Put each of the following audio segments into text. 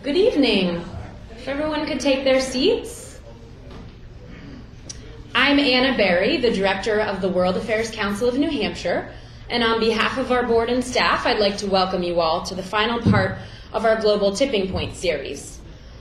Good evening. If everyone could take their seats. I'm Anna Berry, the director of the World Affairs Council of New Hampshire, and on behalf of our board and staff, I'd like to welcome you all to the final part of our Global Tipping Point series.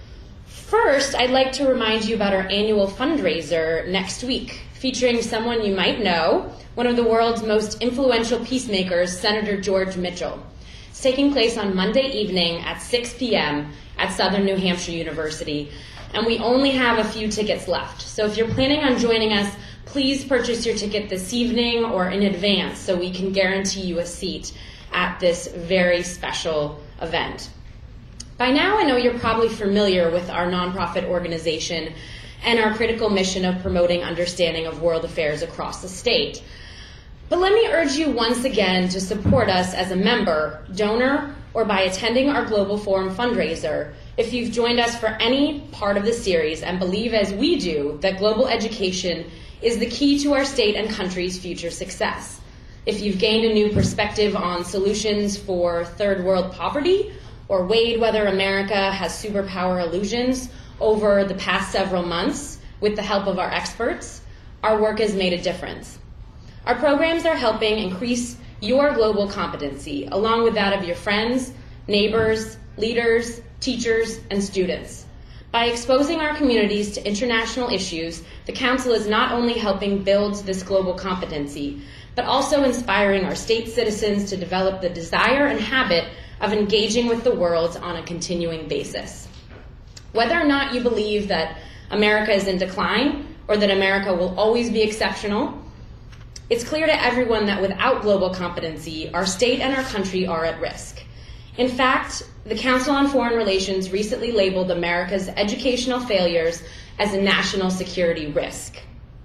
First, I'd like to remind you about our annual fundraiser next week, featuring someone you might know, one of the world's most influential peacemakers, Senator George Mitchell. It's taking place on Monday evening at 6 p.m. at Southern New Hampshire University, and we only have a few tickets left. So if you're planning on joining us, please purchase your ticket this evening or in advance so we can guarantee you a seat at this very special event. By now, I know you're probably familiar with our nonprofit organization and our critical mission of promoting understanding of world affairs across the state. But let me urge you once again to support us as a member, donor, or by attending our Global Forum fundraiser if you've joined us for any part of the series and believe as we do that global education is the key to our state and country's future success. If you've gained a new perspective on solutions for third world poverty, or weighed whether America has superpower illusions over the past several months with the help of our experts, our work has made a difference. Our programs are helping increase your global competency, along with that of your friends, neighbors, leaders, teachers, and students. By exposing our communities to international issues, the Council is not only helping build this global competency, but also inspiring our state citizens to develop the desire and habit of engaging with the world on a continuing basis. Whether or not you believe that America is in decline or that America will always be exceptional, it's clear to everyone that without global competency, our state and our country are at risk. In fact, the Council on Foreign Relations recently labeled America's educational failures as a national security risk.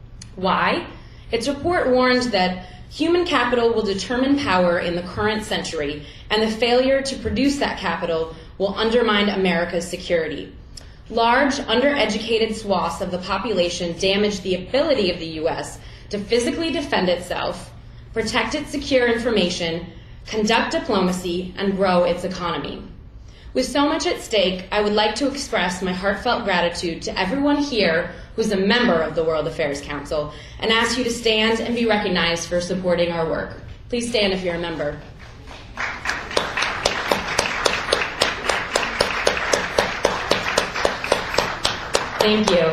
Why? Its report warned that human capital will determine power in the current century, and the failure to produce that capital will undermine America's security. Large, undereducated swaths of the population damage the ability of the U.S. to physically defend itself, protect its secure information, conduct diplomacy, and grow its economy. With so much at stake, I would like to express my heartfelt gratitude to everyone here who's a member of the World Affairs Council and ask you to stand and be recognized for supporting our work. Please stand if you're a member. Thank you.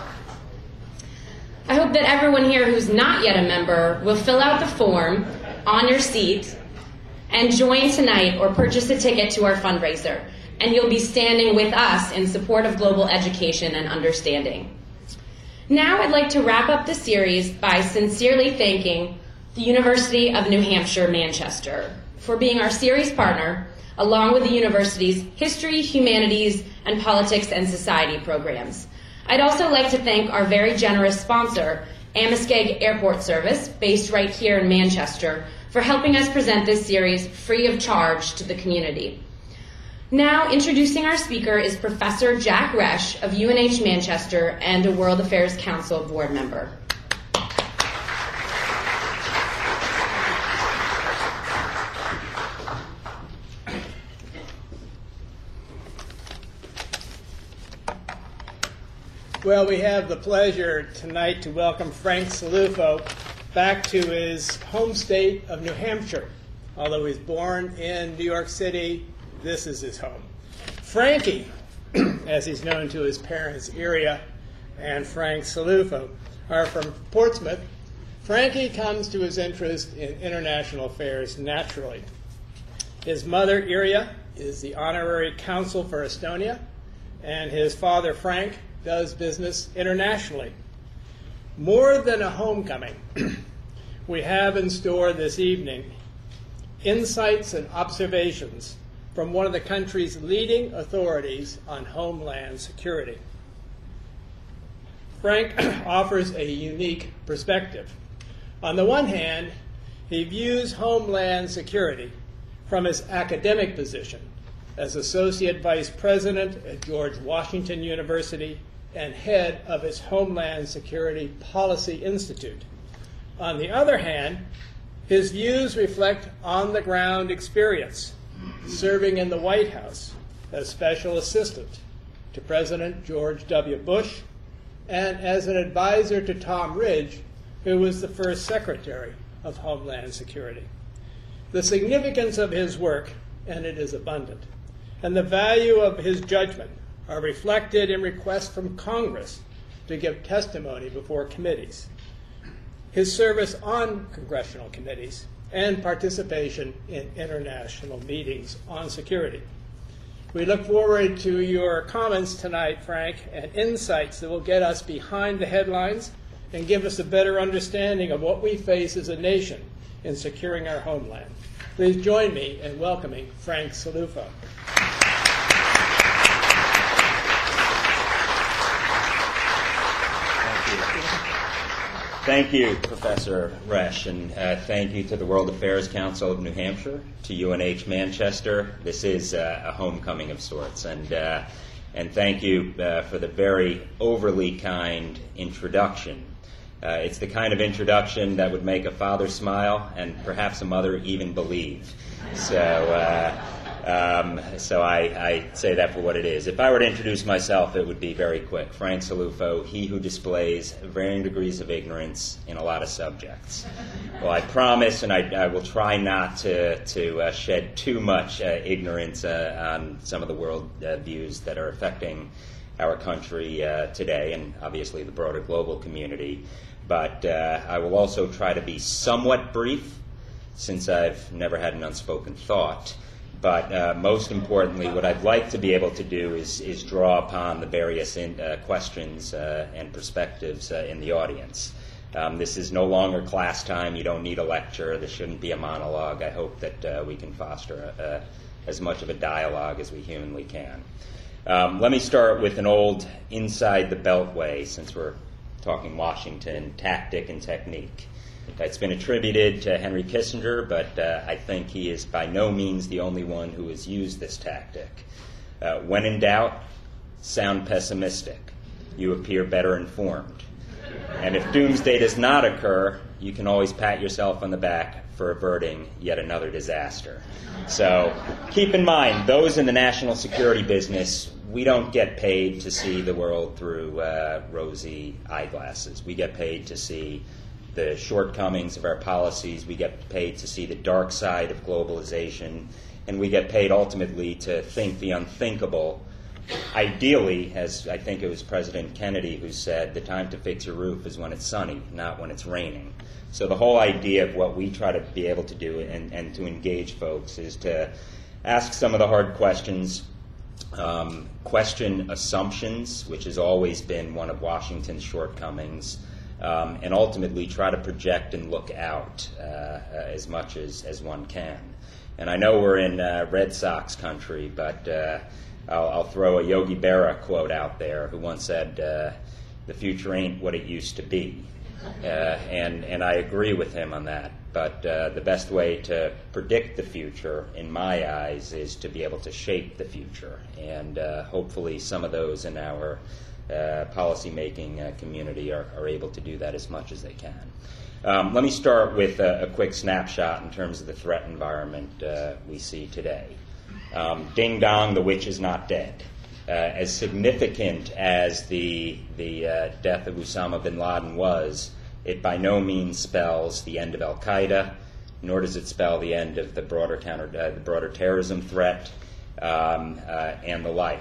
I hope that everyone here who's not yet a member will fill out the form on your seat and join tonight or purchase a ticket to our fundraiser, and you'll be standing with us in support of global education and understanding. Now I'd like to wrap up the series by sincerely thanking the University of New Hampshire, Manchester for being our series partner, along with the university's History, Humanities, and Politics and Society programs. I'd also like to thank our very generous sponsor, Amoskeag Airport Service, based right here in Manchester, for helping us present this series free of charge to the community. Now, introducing our speaker is Professor Jack Resch of UNH Manchester and a World Affairs Council board member. Well, we have the pleasure tonight to welcome Frank Cilluffo back to his home state of New Hampshire. Although he was born in New York City, this is his home. Frankie, as he's known to his parents, Iria and Frank Cilluffo, are from Portsmouth. Frankie comes to his interest in international affairs naturally. His mother, Iria, is the honorary consul for Estonia, and his father, Frank, does business internationally. More than a homecoming, we have in store this evening insights and observations from one of the country's leading authorities on homeland security. Frank offers a unique perspective. On the one hand, he views homeland security from his academic position as Associate Vice President at George Washington University and head of its Homeland Security Policy Institute. On the other hand, his views reflect on-the-ground experience, serving in the White House, as Special Assistant to President George W. Bush and as an advisor to Tom Ridge, who was the first Secretary of Homeland Security. The significance of his work, and it is abundant, and the value of his judgment are reflected in requests from Congress to give testimony before committees, his service on congressional committees, and participation in international meetings on security. We look forward to your comments tonight, Frank, and insights that will get us behind the headlines and give us a better understanding of what we face as a nation in securing our homeland. Please join me in welcoming Frank Cilluffo. Thank you, Professor Resch, and thank you to the World Affairs Council of New Hampshire, to UNH Manchester. This is a homecoming of sorts, and thank you for the very overly kind introduction. It's the kind of introduction that would make a father smile and perhaps a mother even believe. So I say that for what it is. If I were to introduce myself, it would be very quick. Frank Cilluffo, he who displays varying degrees of ignorance in a lot of subjects. Well, I promise, and I will try not to shed too much ignorance on some of the world views that are affecting our country today, and obviously the broader global community. But I will also try to be somewhat brief, since I've never had an unspoken thought. But most importantly, what I'd like to be able to do is draw upon the various questions and perspectives in the audience. This is no longer class time. You don't need a lecture. This shouldn't be a monologue. I hope that we can foster as much of a dialogue as we humanly can. Let me start with an old inside the beltway, since we're talking Washington, tactic and technique. It's been attributed to Henry Kissinger, but I think he is by no means the only one who has used this tactic. When in doubt, sound pessimistic. You appear better informed. And if doomsday does not occur, you can always pat yourself on the back for averting yet another disaster. So keep in mind, those in the national security business, we don't get paid to see the world through rosy eyeglasses. We get paid to see the shortcomings of our policies. We get paid to see the dark side of globalization, and we get paid ultimately to think the unthinkable. Ideally, as I think it was President Kennedy who said, the time to fix your roof is when it's sunny, not when it's raining. So the whole idea of what we try to be able to do and to engage folks is to ask some of the hard questions, question assumptions, which has always been one of Washington's shortcomings, and ultimately try to project and look out as much as one can. And I know we're in Red Sox country, but I'll throw a Yogi Berra quote out there, who once said, the future ain't what it used to be. And I agree with him on that. But the best way to predict the future, in my eyes, is to be able to shape the future. And hopefully some of those in our policy-making community are able to do that as much as they can. Let me start with a quick snapshot in terms of the threat environment we see today. Ding dong, the witch is not dead. As significant as the death of Osama bin Laden was, it by no means spells the end of al-Qaeda, nor does it spell the end of the broader terrorism threat and the like.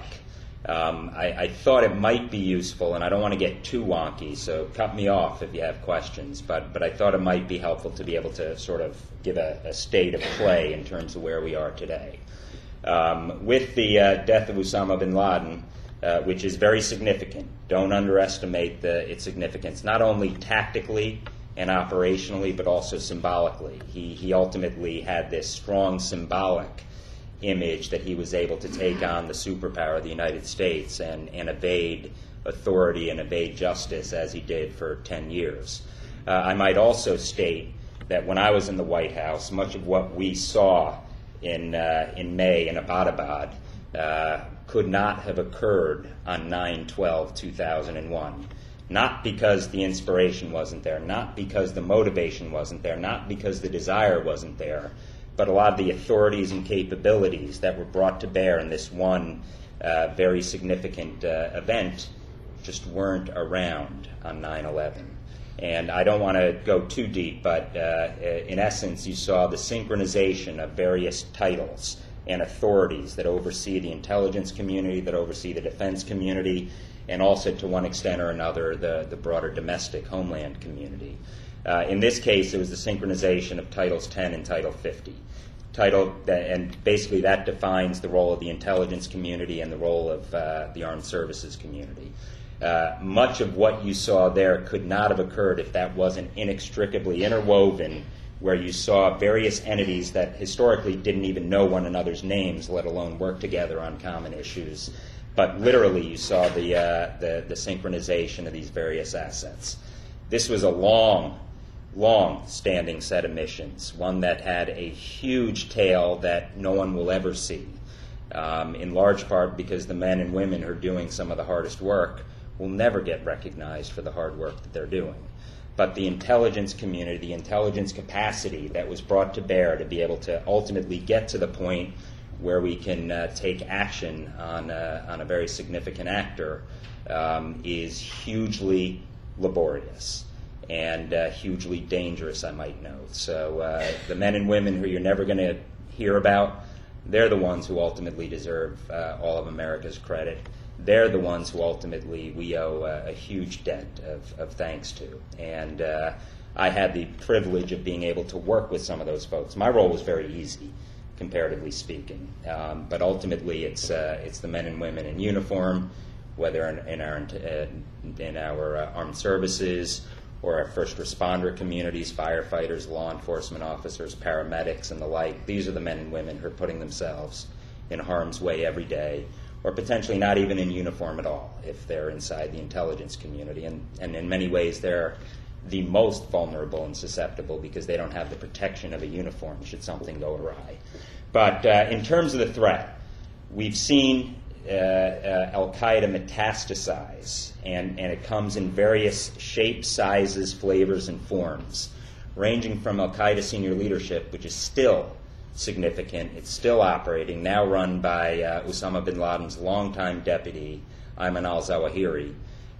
I thought it might be useful, and I don't want to get too wonky, so cut me off if you have questions, but I thought it might be helpful to be able to sort of give a state of play in terms of where we are today. With the death of Osama bin Laden, which is very significant, don't underestimate its significance, not only tactically and operationally, but also symbolically. He ultimately had this strong symbolic image that he was able to take on the superpower of the United States and evade authority and evade justice as he did for 10 years. I might also state that when I was in the White House, much of what we saw in May in Abbottabad could not have occurred on 9/12/2001. Not because the inspiration wasn't there, not because the motivation wasn't there, not because the desire wasn't there, but a lot of the authorities and capabilities that were brought to bear in this one very significant event just weren't around on 9/11. And I don't want to go too deep, but in essence, you saw the synchronization of various titles and authorities that oversee the intelligence community, that oversee the defense community, and also, to one extent or another, the broader domestic homeland community. In this case, it was the synchronization of Titles 10 and Title 50. And basically that defines the role of the intelligence community and the role of the armed services community. Much of what you saw there could not have occurred if that wasn't inextricably interwoven, where you saw various entities that historically didn't even know one another's names, let alone work together on common issues. But literally you saw the synchronization of these various assets. This was a long-standing set of missions, one that had a huge tail that no one will ever see, in large part because the men and women who are doing some of the hardest work will never get recognized for the hard work that they're doing. But the intelligence community, the intelligence capacity that was brought to bear to be able to ultimately get to the point where we can take action on a very significant actor is hugely laborious and hugely dangerous, I might note. So the men and women who you're never going to hear about, they're the ones who ultimately deserve all of America's credit. They're the ones who ultimately we owe a huge debt of thanks to. And I had the privilege of being able to work with some of those folks. My role was very easy, comparatively speaking. But ultimately it's the men and women in uniform, whether in our armed services or our first responder communities, firefighters, law enforcement officers, paramedics, and the like. These are the men and women who are putting themselves in harm's way every day, or potentially not even in uniform at all if they're inside the intelligence community. And in many ways, they're the most vulnerable and susceptible because they don't have the protection of a uniform should something go awry. But in terms of the threat, we've seen Al-Qaeda metastasize, and it comes in various shapes, sizes, flavors, and forms, ranging from Al-Qaeda senior leadership, which is still significant, it's still operating, now run by Osama bin Laden's longtime deputy, Ayman al-Zawahiri,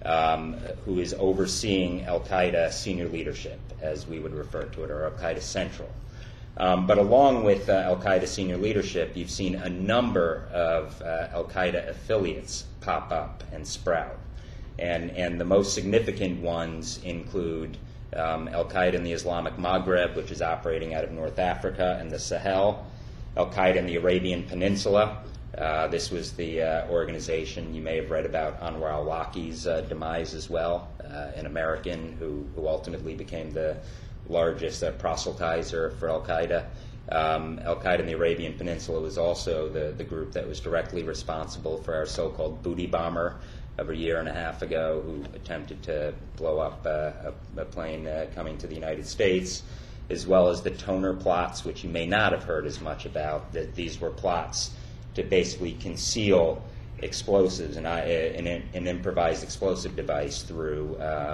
who is overseeing Al-Qaeda senior leadership, as we would refer to it, or Al-Qaeda Central. But along with Al-Qaeda senior leadership, you've seen a number of Al-Qaeda affiliates pop up and sprout. And the most significant ones include Al-Qaeda in the Islamic Maghreb, which is operating out of North Africa and the Sahel, Al-Qaeda in the Arabian Peninsula. This was the organization you may have read about Anwar al-Awlaki's demise as well, an American who ultimately became the largest proselytizer for Al-Qaeda. Al-Qaeda in the Arabian Peninsula was also the group that was directly responsible for our so-called booty bomber of a year and a half ago, who attempted to blow up a plane coming to the United States, as well as the Toner plots, which you may not have heard as much about. That these were plots to basically conceal explosives, an improvised explosive device through,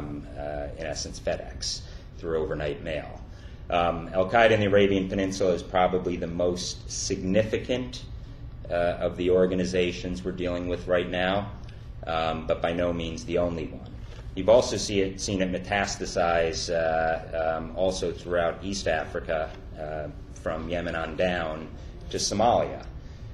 in essence, FedEx, through overnight mail. Al-Qaeda in the Arabian Peninsula is probably the most significant of the organizations we're dealing with right now, but by no means the only one. You've also seen it metastasize also throughout East Africa, from Yemen on down to Somalia.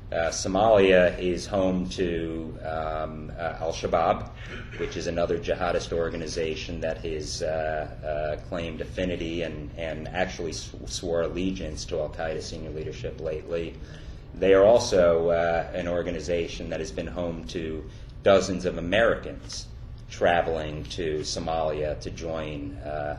Somalia is home to Al-Shabaab, which is another jihadist organization that has claimed affinity and actually swore allegiance to Al-Qaeda senior leadership lately. They are also an organization that has been home to dozens of Americans traveling to Somalia to join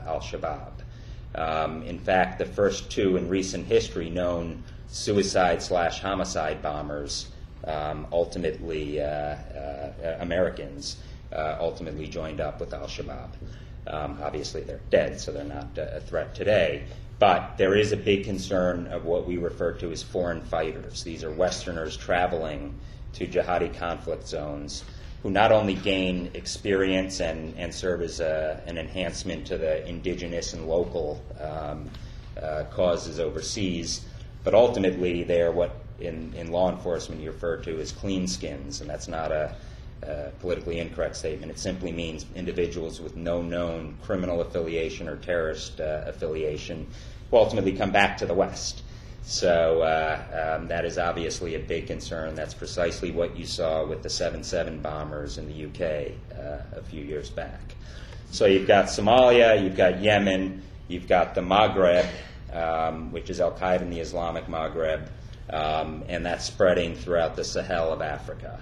Al-Shabaab. In fact, the first two in recent history known suicide/homicide bombers, ultimately Americans, ultimately joined up with Al-Shabaab. Obviously, they're dead, so they're not a threat today. But there is a big concern of what we refer to as foreign fighters. These are Westerners traveling to jihadi conflict zones who not only gain experience and serve as an enhancement to the indigenous and local causes overseas, But ultimately, they are what in law enforcement you refer to as clean skins, and that's not a politically incorrect statement. It simply means individuals with no known criminal affiliation or terrorist affiliation who ultimately come back to the West. So that is obviously a big concern. That's precisely what you saw with the 7/7 bombers in the UK a few years back. So you've got Somalia, you've got Yemen, you've got the Maghreb, which is Al-Qaeda in the Islamic Maghreb, and that's spreading throughout the Sahel of Africa.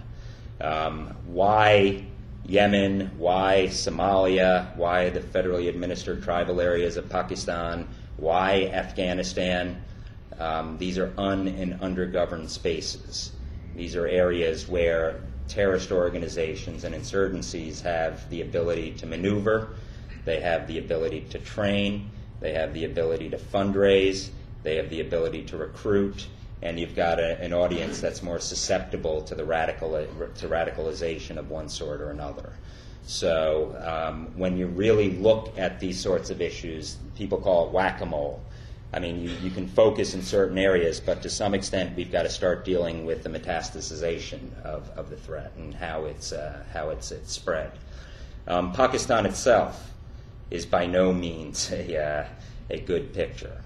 Why Yemen? Why Somalia? Why the federally administered tribal areas of Pakistan? Why Afghanistan? These are and undergoverned spaces. These are areas where terrorist organizations and insurgencies have the ability to maneuver, they have the ability to train, they have the ability to fundraise, they have the ability to recruit, and you've got an audience that's more susceptible to the radicalization of one sort or another. So when you really look at these sorts of issues, people call it whack-a-mole. I mean, you can focus in certain areas, but to some extent we've got to start dealing with the metastasization of the threat and how it's spread. Pakistan itself is by no means a good picture.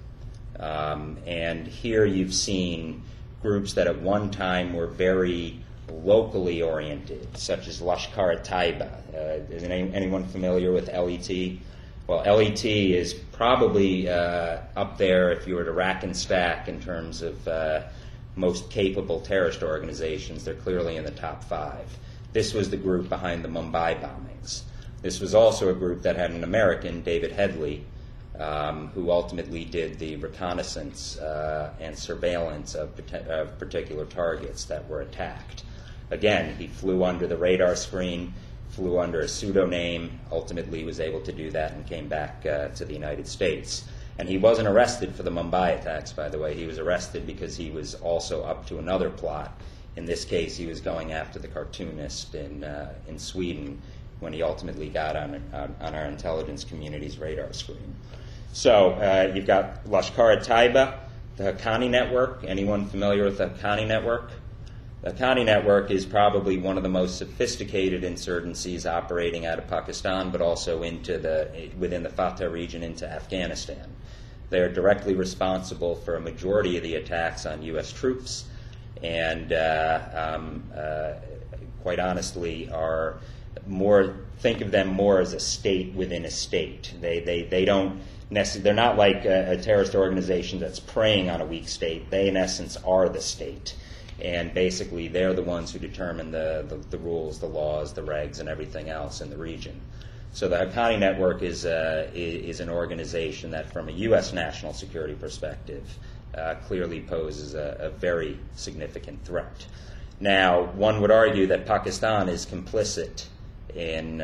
And here you've seen groups that at one time were very locally oriented, such as Lashkar-e-Taiba. Is anyone familiar with LET? Well, LET is probably up there, if you were to rack and stack in terms of most capable terrorist organizations. They're clearly in the top 5. This was the group behind the Mumbai bombings. This was also a group that had an American, David Headley, who ultimately did the reconnaissance and surveillance of particular targets that were attacked. Again, he flew under the radar screen, flew under a pseudonym, ultimately was able to do that and came back to the United States. And he wasn't arrested for the Mumbai attacks, by the way. He was arrested because he was also up to another plot. In this case, he was going after the cartoonist in Sweden when he ultimately got on our intelligence community's radar screen. So you've got Lashkar-e-Taiba, the Haqqani Network. Anyone familiar with the Haqqani Network? The Haqqani Network is probably one of the most sophisticated insurgencies operating out of Pakistan, but also within the Fatah region into Afghanistan. They are directly responsible for a majority of the attacks on U.S. troops, and quite honestly, think of them more as a state within a state. They don't necessarily. They're not like a terrorist organization that's preying on a weak state. They, in essence, are the state. And basically, they're the ones who determine the rules, the laws, the regs, and everything else in the region. So the Haqqani Network is an organization that, from a U.S. national security perspective, clearly poses a very significant threat. Now, one would argue that Pakistan is complicit in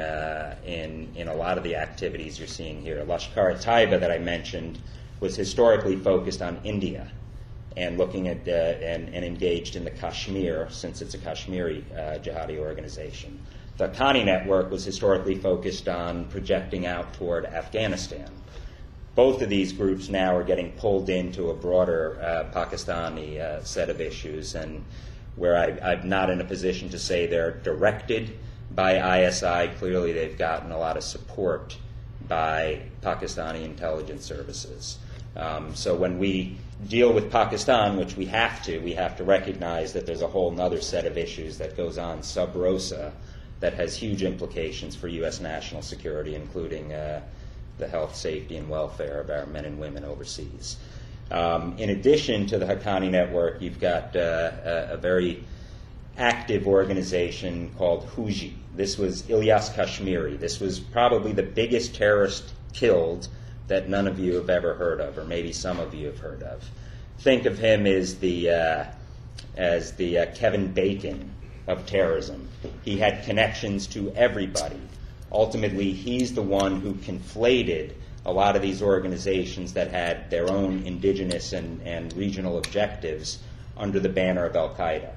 a lot of the activities you're seeing here. Lashkar-e-Taiba that I mentioned was historically focused on India, and looking at and engaged in the Kashmir, since it's a Kashmiri jihadi organization. The Haqqani Network was historically focused on projecting out toward Afghanistan. Both of these groups now are getting pulled into a broader Pakistani set of issues, and where I'm not in a position to say they're directed by ISI, clearly they've gotten a lot of support by Pakistani intelligence services. So when we deal with Pakistan, which we have to recognize that there's a whole other set of issues that goes on sub rosa that has huge implications for U.S. national security, including the health, safety, and welfare of our men and women overseas. In addition to the Haqqani Network, you've got a very active organization called Huji. This was Ilyas Kashmiri. This was probably the biggest terrorist killed that none of you have ever heard of, or maybe some of you have heard of. Think of him as the Kevin Bacon of terrorism. He had connections to everybody. Ultimately, he's the one who conflated a lot of these organizations that had their own indigenous and regional objectives under the banner of Al-Qaeda.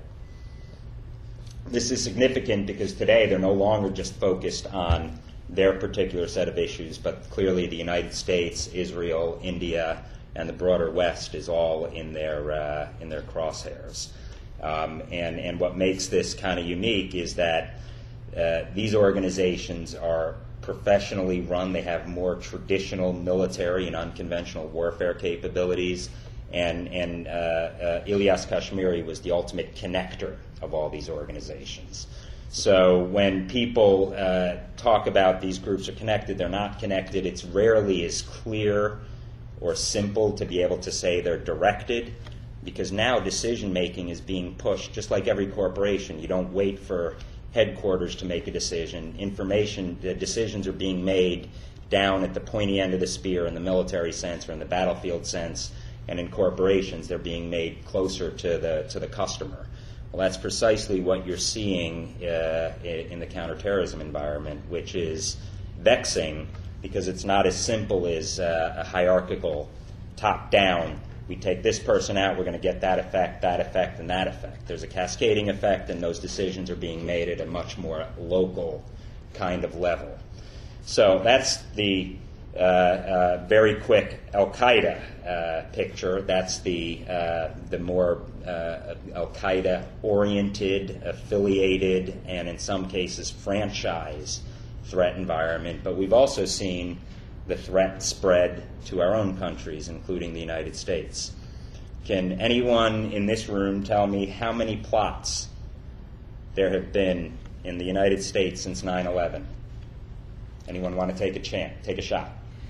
This is significant because today they're no longer just focused on their particular set of issues, but clearly the United States, Israel, India, and the broader West is all in their crosshairs. And what makes this kind of unique is that these organizations are professionally run. They have more traditional military and unconventional warfare capabilities. And Ilyas Kashmiri was the ultimate connector of all these organizations. So when people talk about these groups are connected, they're not connected, it's rarely as clear or simple to be able to say they're directed, because now decision-making is being pushed, just like every corporation. You don't wait for headquarters to make a decision. The decisions are being made down at the pointy end of the spear in the military sense or in the battlefield sense, and in corporations they're being made closer to the customer. Well, that's precisely what you're seeing in the counterterrorism environment, which is vexing because it's not as simple as a hierarchical top-down. We take this person out, we're going to get that effect, and that effect. There's a cascading effect, and those decisions are being made at a much more local kind of level. So that's the very quick Al-Qaeda picture. That's the more Al-Qaeda-oriented, affiliated, and in some cases franchise threat environment. But we've also seen the threat spread to our own countries, including the United States. Can anyone in this room tell me how many plots there have been in the United States since 9/11? Anyone want to take a shot?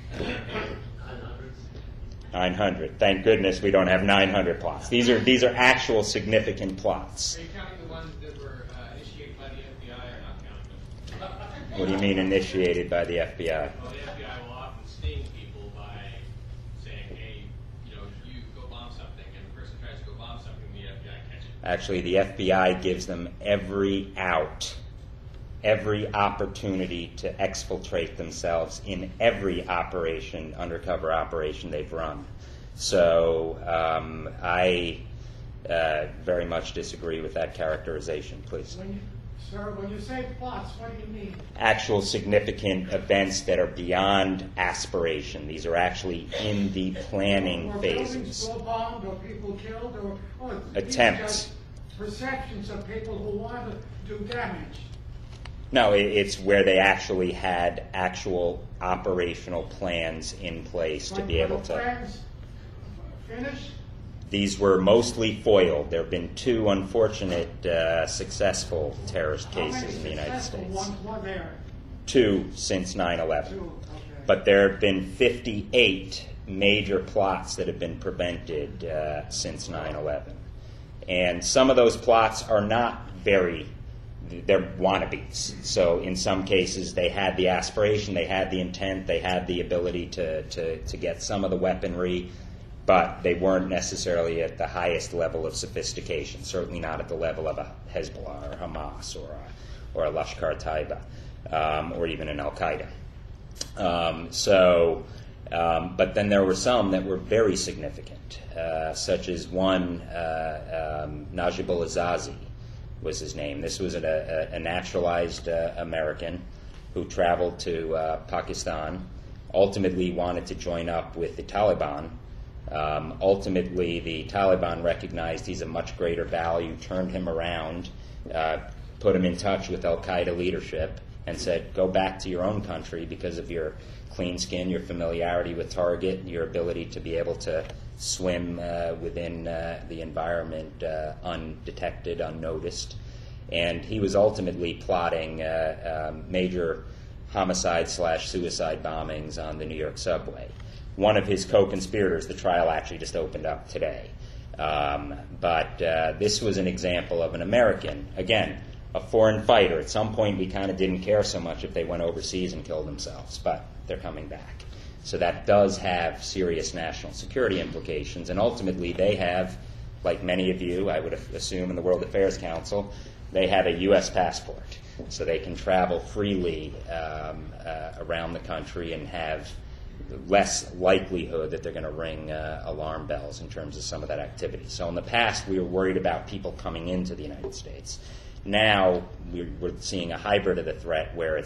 900. Thank goodness we don't have 900 plots. These are actual significant plots. Are you counting the ones that were initiated by the FBI or not counting them? What do you mean initiated by the FBI? Well, the FBI will often sting people by saying, hey, you go bomb something, and the person tries to go bomb something, the FBI catches it. Actually, the FBI gives them every opportunity to exfiltrate themselves in every undercover operation they've run. So I very much disagree with that characterization, please. When you say plots, what do you mean? Actual significant events that are beyond aspiration. These are actually in the planning phases. Or buildings bombed, or people killed, or attempts. Perceptions of people who want to do damage. No, it's where they actually had actual operational plans in place to be able to. Plans finished? These were mostly foiled. There have been 2 unfortunate successful terrorist cases in the United States. Ones were there? 2 since 9/11. 2, okay. But there have been 58 major plots that have been prevented since 9/11. And some of those plots are not they're wannabes. So in some cases they had the aspiration, they had the intent, they had the ability to get some of the weaponry, but they weren't necessarily at the highest level of sophistication, certainly not at the level of a Hezbollah or Hamas or a Lashkar Taiba or even an Al-Qaeda. But then there were some that were very significant, such as one, Najibullah Azazi was his name. This was a naturalized American who traveled to Pakistan, ultimately wanted to join up with the Taliban. Ultimately, the Taliban recognized he's a much greater value, turned him around, put him in touch with Al-Qaeda leadership, and said, go back to your own country because of your clean skin, your familiarity with target, your ability to be able to swim within the environment undetected, unnoticed. And he was ultimately plotting major homicide/suicide bombings on the New York subway. One of his co-conspirators, the trial actually just opened up today. But this was an example of an American, again, a foreign fighter. At some point we kind of didn't care so much if they went overseas and killed themselves, but they're coming back. So that does have serious national security implications, and ultimately they have, like many of you, I would assume in the World Affairs Council, they have a U.S. passport, so they can travel freely around the country and have less likelihood that they're going to ring alarm bells in terms of some of that activity. So in the past, we were worried about people coming into the United States. Now we're seeing a hybrid of the threat where it's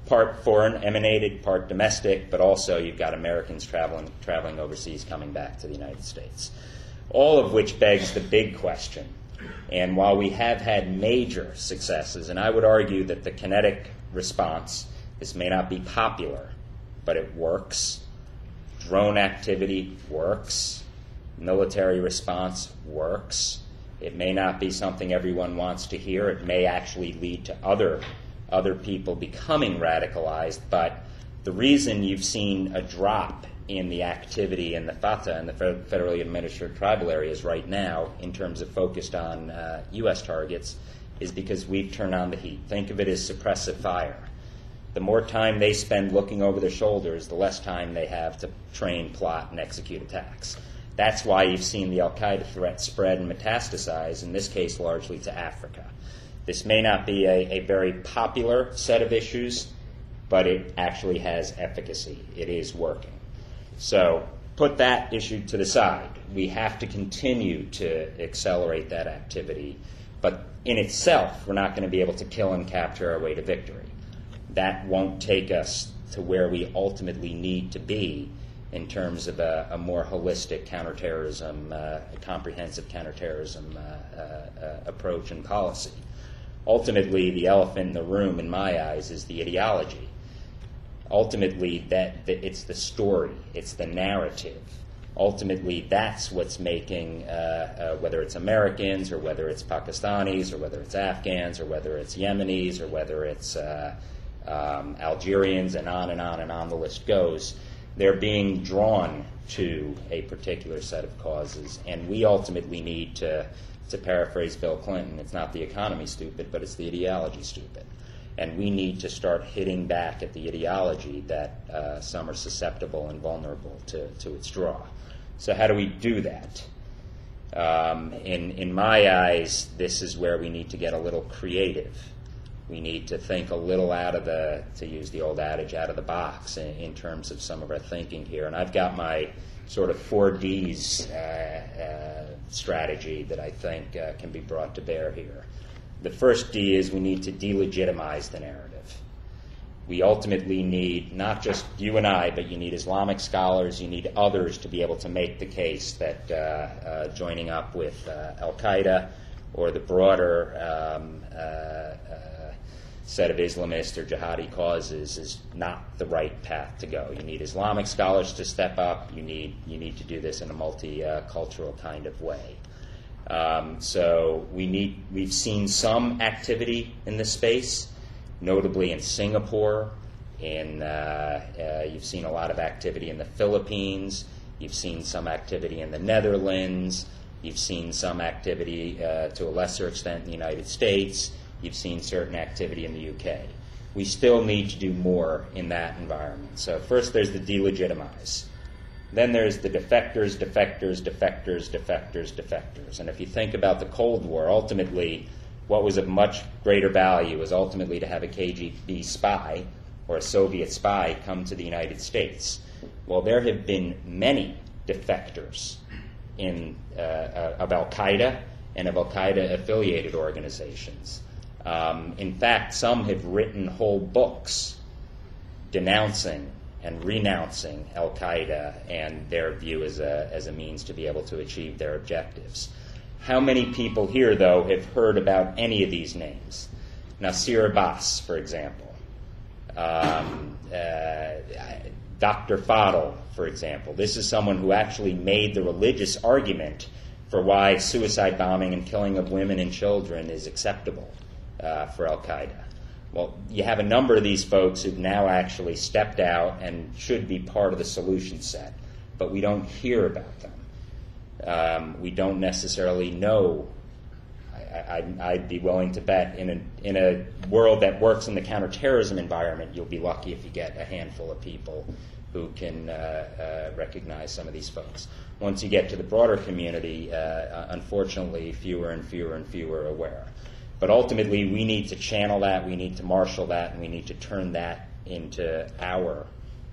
part foreign emanated, part domestic, but also you've got Americans traveling overseas coming back to the United States. All of which begs the big question. And while we have had major successes, and I would argue that the kinetic response, this may not be popular, but it works. Drone activity works. Military response works. It may not be something everyone wants to hear. It may actually lead to other people becoming radicalized. But the reason you've seen a drop in the activity in the Fatah and the federally administered tribal areas right now in terms of focused on U.S. targets is because we've turned on the heat. Think of it as suppressive fire. The more time they spend looking over their shoulders, the less time they have to train, plot, and execute attacks. That's why you've seen the al-Qaeda threat spread and metastasize, in this case largely to Africa. This may not be a very popular set of issues, but it actually has efficacy. It is working. So put that issue to the side. We have to continue to accelerate that activity, but in itself, we're not going to be able to kill and capture our way to victory. That won't take us to where we ultimately need to be in terms of a more holistic counterterrorism, a comprehensive counterterrorism approach and policy. Ultimately, the elephant in the room, in my eyes, is the ideology. Ultimately, it's the story, it's the narrative. Ultimately, that's what's making, whether it's Americans or whether it's Pakistanis or whether it's Afghans or whether it's Yemenis or whether it's Algerians and on and on and on the list goes, they're being drawn to a particular set of causes. And we ultimately need to paraphrase Bill Clinton, it's not the economy stupid, but it's the ideology stupid. And we need to start hitting back at the ideology that some are susceptible and vulnerable to its draw. So how do we do that? In my eyes, this is where we need to get a little creative. We need to think a little out of to use the old adage, out of the box in terms of some of our thinking here. And I've got my sort of 4Ds strategy that I think can be brought to bear here. The first D is we need to delegitimize the narrative. We ultimately need not just you and I, but you need Islamic scholars, you need others to be able to make the case that joining up with al-Qaeda or the broader set of Islamist or jihadi causes is not the right path to go. You need Islamic scholars to step up. You need to do this in a multicultural kind of way. So we've seen some activity in this space, notably in Singapore. You've seen a lot of activity in the Philippines. You've seen some activity in the Netherlands. You've seen some activity to a lesser extent in the United States. You've seen certain activity in the UK. We still need to do more in that environment. So first there's the delegitimize. Then there's the defectors. And if you think about the Cold War, ultimately what was of much greater value was ultimately to have a KGB spy or a Soviet spy come to the United States. Well, there have been many defectors of al-Qaeda and of al-Qaeda affiliated organizations. In fact, some have written whole books denouncing and renouncing al-Qaeda and their view as a means to be able to achieve their objectives. How many people here, though, have heard about any of these names? Nasir Abbas, for example. Dr. Fadl, for example. This is someone who actually made the religious argument for why suicide bombing and killing of women and children is acceptable for al-Qaeda. Well, you have a number of these folks who've now actually stepped out and should be part of the solution set, but we don't hear about them. We don't necessarily know. I'd be willing to bet in a world that works in the counterterrorism environment, you'll be lucky if you get a handful of people who can recognize some of these folks. Once you get to the broader community, unfortunately, fewer and fewer and fewer are aware. But ultimately, we need to channel that, we need to marshal that, and we need to turn that into our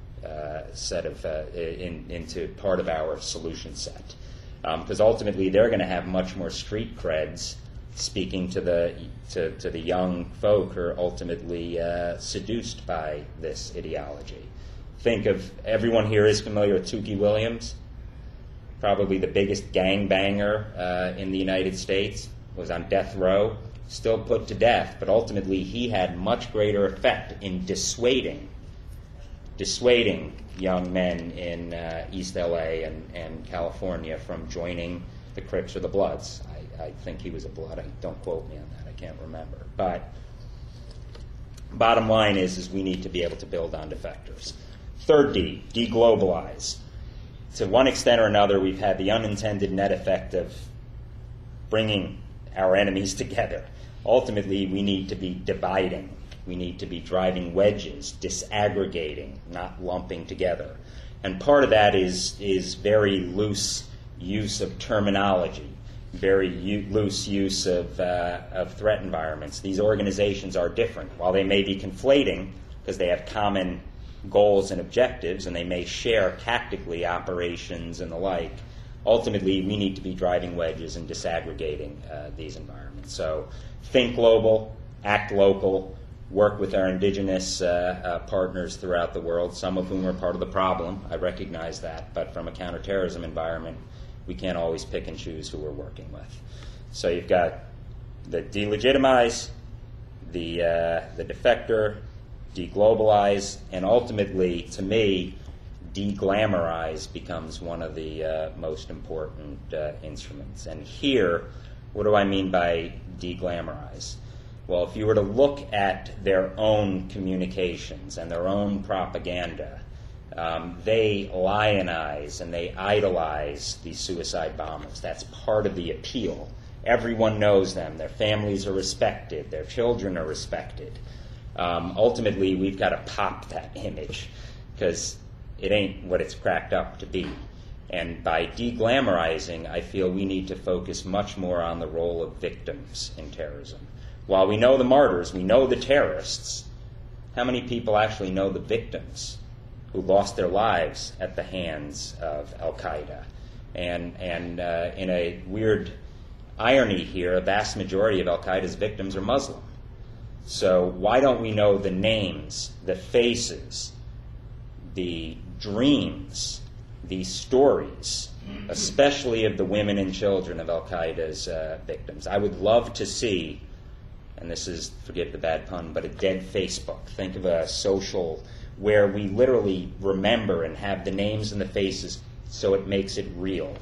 into part of our solution set. Because ultimately, they're going to have much more street creds speaking to the young folk who are ultimately seduced by this ideology. Think of, everyone here is familiar with Tookie Williams, probably the biggest gangbanger in the United States, was on death row, still put to death, but ultimately he had much greater effect in dissuading young men in East LA and California from joining the Crips or the Bloods. I think he was a Blood. Don't quote me on that. I can't remember. But bottom line is we need to be able to build on defectors. Third D, deglobalize. To one extent or another, we've had the unintended net effect of bringing our enemies together. Ultimately, we need to be dividing. We need to be driving wedges, disaggregating, not lumping together. And part of that is very loose use of terminology, very loose use of threat environments. These organizations are different. While they may be conflating because they have common goals and objectives, and they may share tactically operations and the like, ultimately we need to be driving wedges and disaggregating these environments. So think global, act local, work with our indigenous partners throughout the world, some of whom are part of the problem. I recognize that. But from a counterterrorism environment, we can't always pick and choose who we're working with. So you've got the delegitimize, the defector, deglobalize, and ultimately, to me, deglamorize becomes one of the most important instruments. And here, what do I mean by deglamorize? Well, if you were to look at their own communications and their own propaganda, they lionize and they idolize these suicide bombers. That's part of the appeal. Everyone knows them. Their families are respected. Their children are respected. Ultimately, we've got to pop that image because it ain't what it's cracked up to be. And by deglamorizing, I feel we need to focus much more on the role of victims in terrorism. While we know the martyrs, we know the terrorists, how many people actually know the victims who lost their lives at the hands of Al-Qaeda? And in a weird irony here, a vast majority of Al-Qaeda's victims are Muslim. So why don't we know the names, the faces, the dreams, the stories, especially of the women and children of Al-Qaeda's victims? I would love to see, and this is, forgive the bad pun, but a dead Facebook. Think of a social where we literally remember and have the names and the faces so it makes it real.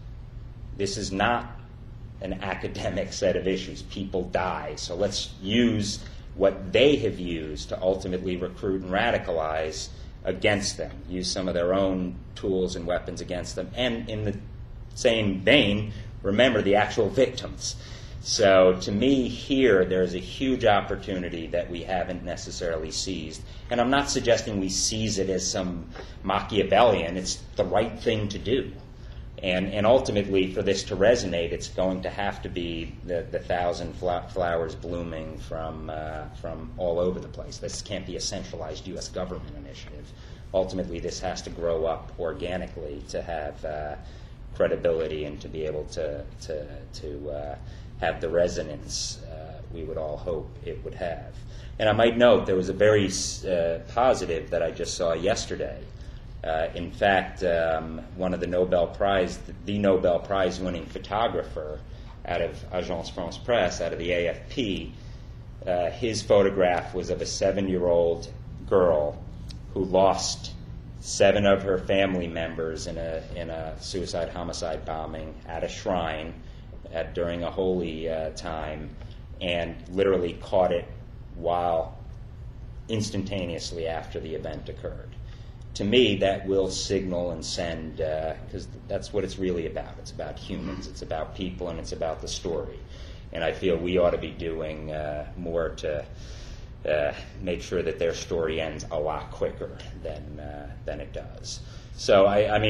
This is not an academic set of issues. People die. So let's use what they have used to ultimately recruit and radicalize against them, use some of their own tools and weapons against them, and in the same vein, remember the actual victims. So to me here, there's a huge opportunity that we haven't necessarily seized. And I'm not suggesting we seize it as some Machiavellian. It's the right thing to do. And ultimately, for this to resonate, it's going to have to be the 1,000 flowers blooming from all over the place. This can't be a centralized U.S. government initiative. Ultimately, this has to grow up organically to have credibility and to be able to have the resonance we would all hope it would have. And I might note there was a very positive that I just saw yesterday. In fact, one of the Nobel Prize winning photographer out of Agence France Presse, out of the AFP, his photograph was of a 7-year-old girl who lost 7 of her family members in a suicide homicide bombing at a shrine during a holy time, and literally caught it while instantaneously after the event occurred. To me, that will signal and send, because that's what it's really about. It's about humans, it's about people, and it's about the story. And I feel we ought to be doing more to make sure that their story ends a lot quicker than it does. So,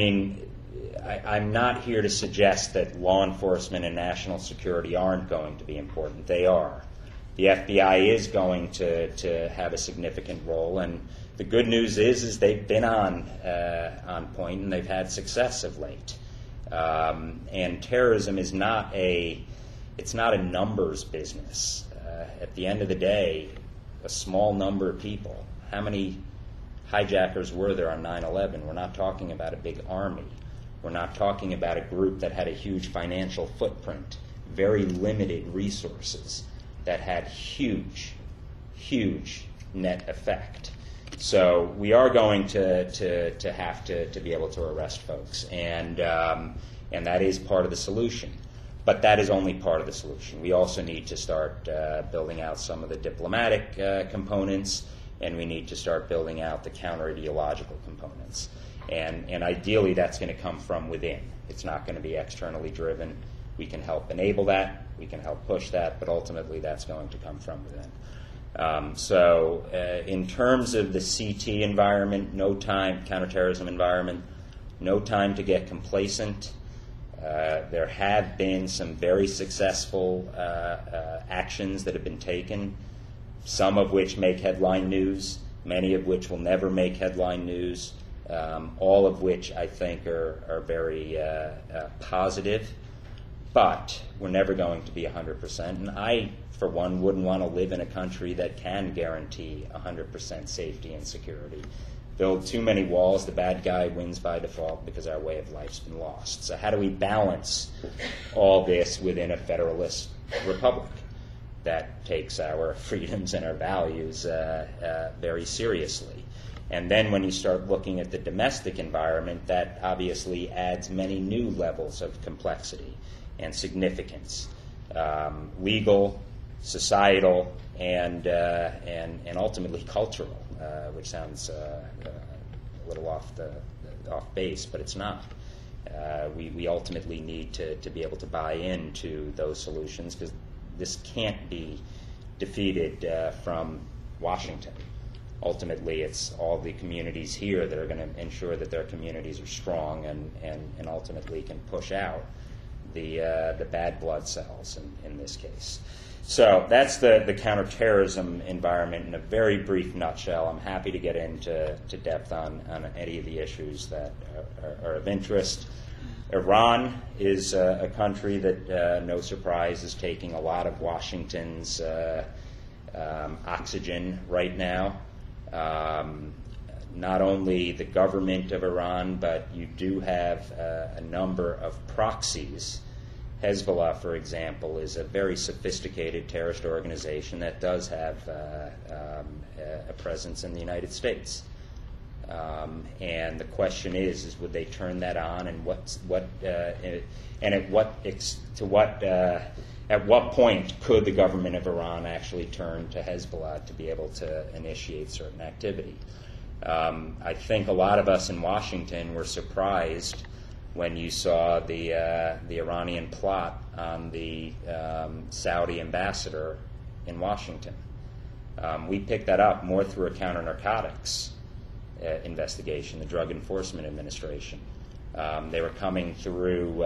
I'm not here to suggest that law enforcement and national security aren't going to be important. They are. The FBI is going to have a significant role, and the good news is they've been on point and they've had success of late. And terrorism is not a it's not a numbers business. At the end of the day, a small number of people. How many hijackers were there on 9/11? We're not talking about a big army. We're not talking about a group that had a huge financial footprint, very limited resources, that had huge net effect. So we are going to have to be able to arrest folks, and that is part of the solution. But that is only part of the solution. We also need to start building out some of the diplomatic components, and we need to start building out the counter-ideological components. And ideally, that's going to come from within. It's not going to be externally driven. We can help enable that. We can help push that, but ultimately that's going to come from within. In terms of the CT environment, counterterrorism environment, no time to get complacent. There have been some very successful actions that have been taken, some of which make headline news, many of which will never make headline news, all of which I think are very positive. But we're never going to be 100%. And I, for one, wouldn't want to live in a country that can guarantee 100% safety and security. Build too many walls, the bad guy wins by default because our way of life's been lost. So how do we balance all this within a federalist republic that takes our freedoms and our values very seriously? And then when you start looking at the domestic environment, that obviously adds many new levels of complexity and significance, legal, societal, and ultimately cultural, which sounds a little off base, but it's not. We ultimately need to be able to buy into those solutions, because this can't be defeated from Washington. Ultimately, it's all the communities here that are going to ensure that their communities are strong and ultimately can push out the bad blood cells in this case. So that's the counterterrorism environment in a very brief nutshell. I'm happy to get into depth on any of the issues that are of interest. Iran is a country that, no surprise, is taking a lot of Washington's oxygen right now. Not only the government of Iran, but you do have a number of proxies. Hezbollah, for example, is a very sophisticated terrorist organization that does have a presence in the United States. And the question is would they turn that on, and at what point could the government of Iran actually turn to Hezbollah to be able to initiate certain activity? I think a lot of us in Washington were surprised when you saw the Iranian plot on the Saudi ambassador in Washington. We picked that up more through a counter-narcotics investigation, the Drug Enforcement Administration. They were coming through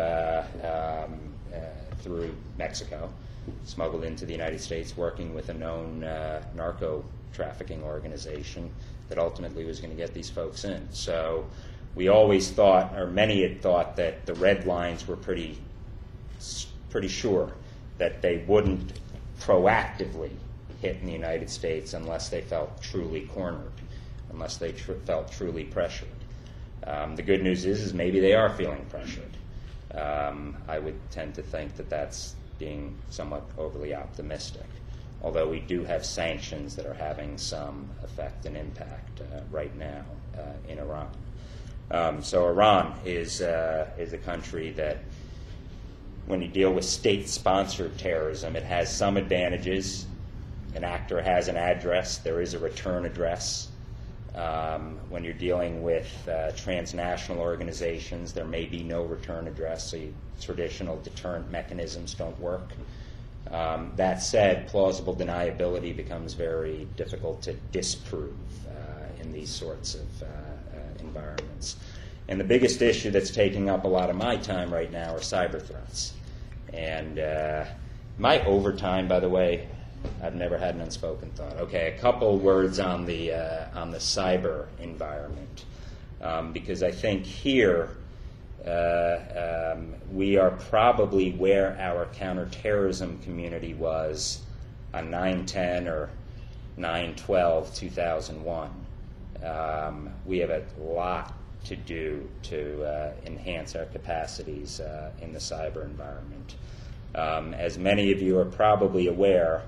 Mexico, smuggled into the United States, working with a known narco trafficking organization that ultimately was going to get these folks in. So we always thought, or many had thought, that the red lines were pretty sure that they wouldn't proactively hit in the United States unless they felt truly cornered, unless they felt truly pressured. The good news is maybe they are feeling pressured. I would tend to think that that's being somewhat overly optimistic, although we do have sanctions that are having some effect and impact right now in Iran. So Iran is a country that, when you deal with state-sponsored terrorism, it has some advantages. An actor has an address. There is a return address. When you're dealing with transnational organizations, there may be no return address, so traditional deterrent mechanisms don't work. That said, plausible deniability becomes very difficult to disprove in these sorts of environments. And the biggest issue that's taking up a lot of my time right now are cyber threats. And my overtime, by the way, I've never had an unspoken thought. Okay, a couple words on the cyber environment, because I think here we are probably where our counterterrorism community was on 9/10 or 9/12/2001. We have a lot to do to enhance our capacities in the cyber environment. As many of you are probably aware,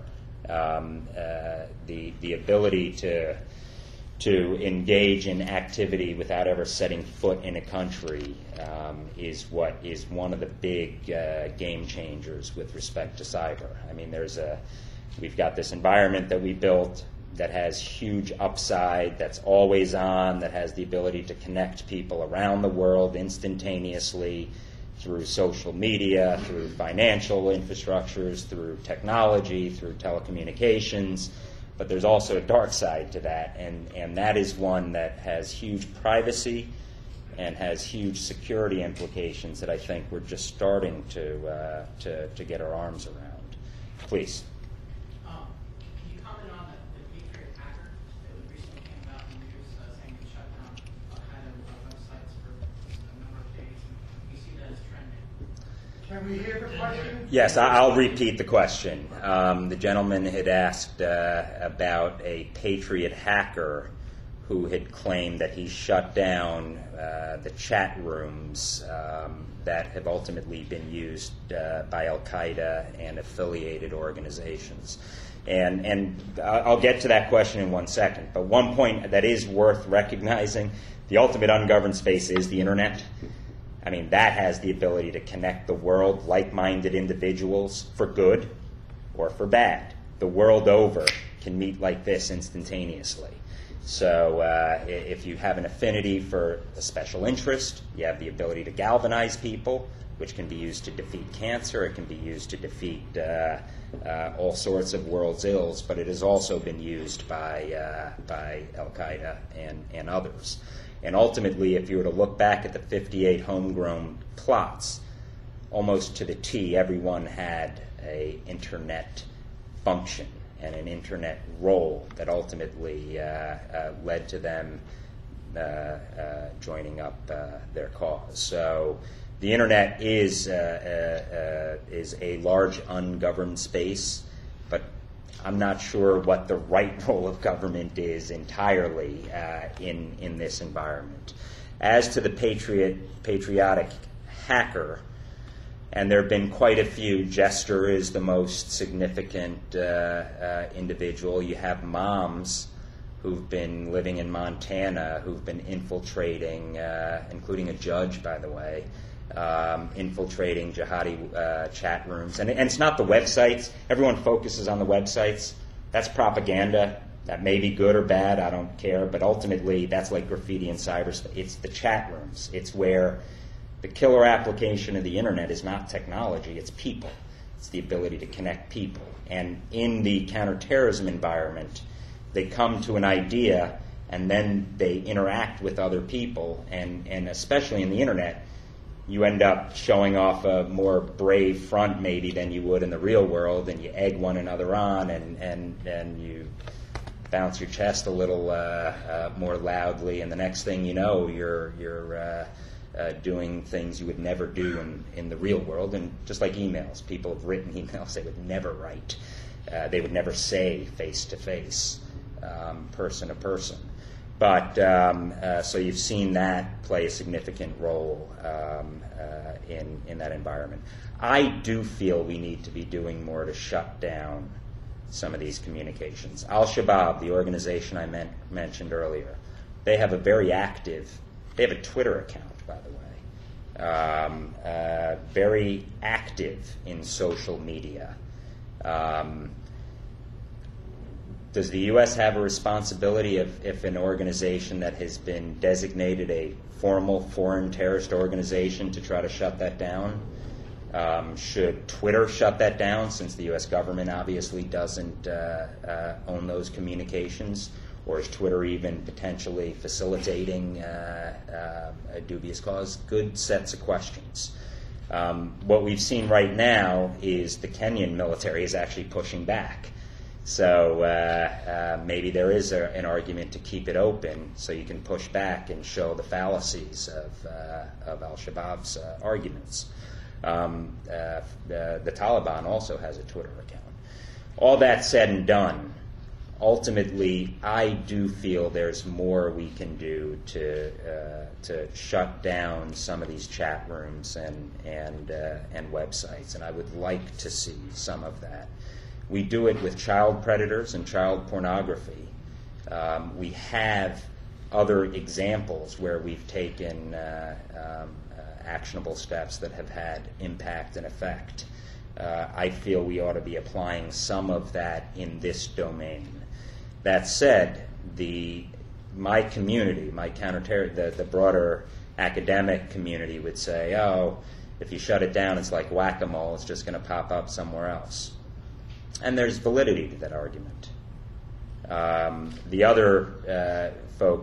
the ability to engage in activity without ever setting foot in a country is one of the big game changers with respect to cyber. I mean, we've got this environment that we built that has huge upside, that's always on, that has the ability to connect people around the world instantaneously through social media, through financial infrastructures, through technology, through telecommunications. But there's also a dark side to that, and that is one that has huge privacy and has huge security implications that I think we're just starting to get our arms around. Please. Can you comment on the Patriot hacker that recently came out in the news saying it shut down Al-Qaeda websites for a number of days? You see that as trending? Can we hear the question? Yes, I'll repeat the question. The gentleman had asked about a Patriot hacker who had claimed that he shut down the chat rooms that have ultimately been used by Al-Qaeda and affiliated organizations. And I'll get to that question in 1 second. But one point that is worth recognizing, the ultimate ungoverned space is the Internet. I mean, that has the ability to connect the world, like-minded individuals, for good or for bad. The world over can meet like this instantaneously. So if you have an affinity for a special interest, you have the ability to galvanize people, which can be used to defeat cancer. It can be used to defeat all sorts of world's ills, but it has also been used by Al-Qaeda and others. And ultimately, if you were to look back at the 58 homegrown plots, almost to the T, everyone had an internet function and an internet role that ultimately led to them joining up their cause. So the internet is a large ungoverned space, but I'm not sure what the right role of government is entirely in this environment. As to the patriotic hacker, and there have been quite a few. Jester is the most significant individual. You have moms who've been living in Montana who've been infiltrating, including a judge, by the way, infiltrating jihadi chat rooms. And it's not the websites. Everyone focuses on the websites. That's propaganda. That may be good or bad. I don't care. But ultimately, that's like graffiti in cyberspace. It's the chat rooms. It's where the killer application of the internet is not technology. It's people. It's the ability to connect people. And in the counterterrorism environment, they come to an idea and then they interact with other people. And especially in the internet, you end up showing off a more brave front maybe than you would in the real world, and you egg one another on, and you bounce your chest a little more loudly, and the next thing you know, you're doing things you would never do in the real world. And just like emails, people have written emails they would never write. They would never say face-to-face, person to person. But so you've seen that play a significant role in that environment. I do feel we need to be doing more to shut down some of these communications. Al-Shabaab, the organization I mentioned earlier, they have a very active, they have a Twitter account, by the way, very active in social media. Does the U.S. have a responsibility if an organization that has been designated a formal foreign terrorist organization to try to shut that down? Should Twitter shut that down, since the U.S. government obviously doesn't own those communications? Or is Twitter even potentially facilitating a dubious cause? Good sets of questions. What we've seen right now is the Kenyan military is actually pushing back. So maybe there is an argument to keep it open so you can push back and show the fallacies of al-Shabaab's arguments. The Taliban also has a Twitter account. All that said and done, ultimately, I do feel there's more we can do to shut down some of these chat rooms and websites, and I would like to see some of that. We do it with child predators and child pornography. We have other examples where we've taken actionable steps that have had impact and effect. I feel we ought to be applying some of that in this domain. That said, my community, the broader academic community would say, oh, if you shut it down, it's like whack-a-mole, it's just going to pop up somewhere else. And there's validity to that argument. The other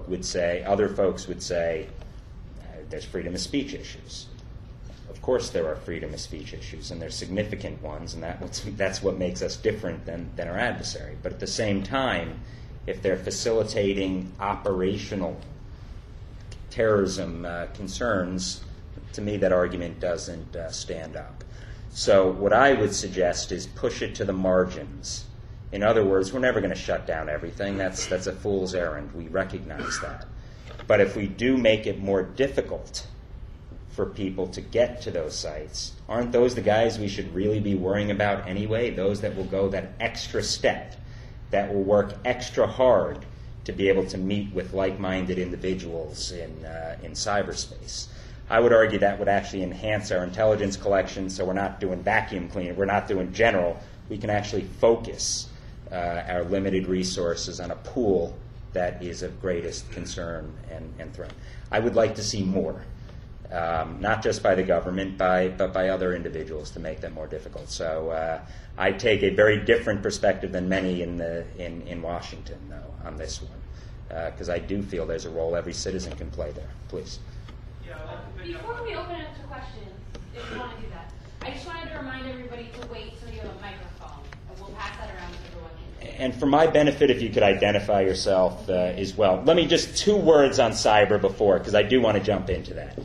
folks would say, there's freedom of speech issues. Of course there are freedom of speech issues, and they're significant ones, and that's what makes us different than our adversary. But at the same time, if they're facilitating operational terrorism concerns, to me that argument doesn't stand up. So what I would suggest is push it to the margins. In other words, we're never going to shut down everything. That's a fool's errand. We recognize that. But if we do make it more difficult for people to get to those sites, aren't those the guys we should really be worrying about anyway? Those that will go that extra step, that will work extra hard to be able to meet with like-minded individuals in cyberspace. I would argue that would actually enhance our intelligence collection, so we're not doing vacuum cleaning, we're not doing general. We can actually focus our limited resources on a pool that is of greatest concern and threat. I would like to see more. Not just by the government, but by other individuals to make that more difficult. So I take a very different perspective than many in Washington, though, on this one, because I do feel there's a role every citizen can play there. Please. Before we open it up to questions, if you want to do that, I just wanted to remind everybody to wait till you have a microphone, and we'll pass that around to everyone. And for my benefit, if you could identify yourself as well. Let me just 2 words on cyber before, because I do want to jump into that.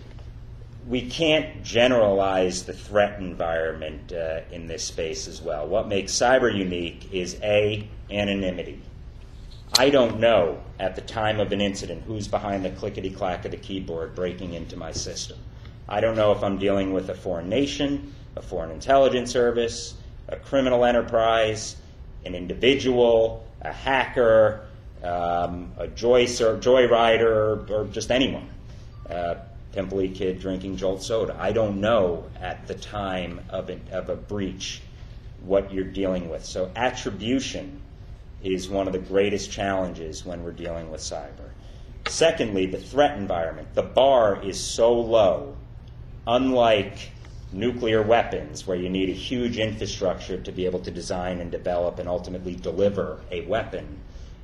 We can't generalize the threat environment in this space as well. What makes cyber unique is anonymity. I don't know at the time of an incident who's behind the clickety-clack of the keyboard breaking into my system. I don't know if I'm dealing with a foreign nation, a foreign intelligence service, a criminal enterprise, an individual, a hacker, a joyrider, or just anyone. Pimply kid drinking Jolt soda. I don't know at the time of a breach what you're dealing with. So attribution is one of the greatest challenges when we're dealing with cyber. Secondly, the threat environment. The bar is so low, unlike nuclear weapons, where you need a huge infrastructure to be able to design and develop and ultimately deliver a weapon.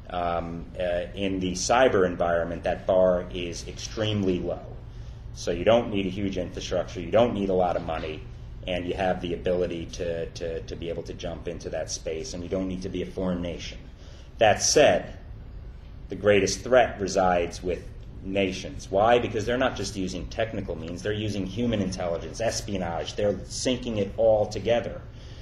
In the cyber environment, that bar is extremely low. So you don't need a huge infrastructure, you don't need a lot of money, and you have the ability to be able to jump into that space, and you don't need to be a foreign nation. That said, the greatest threat resides with nations. Why? Because they're not just using technical means, they're using human intelligence, espionage, they're syncing it all together.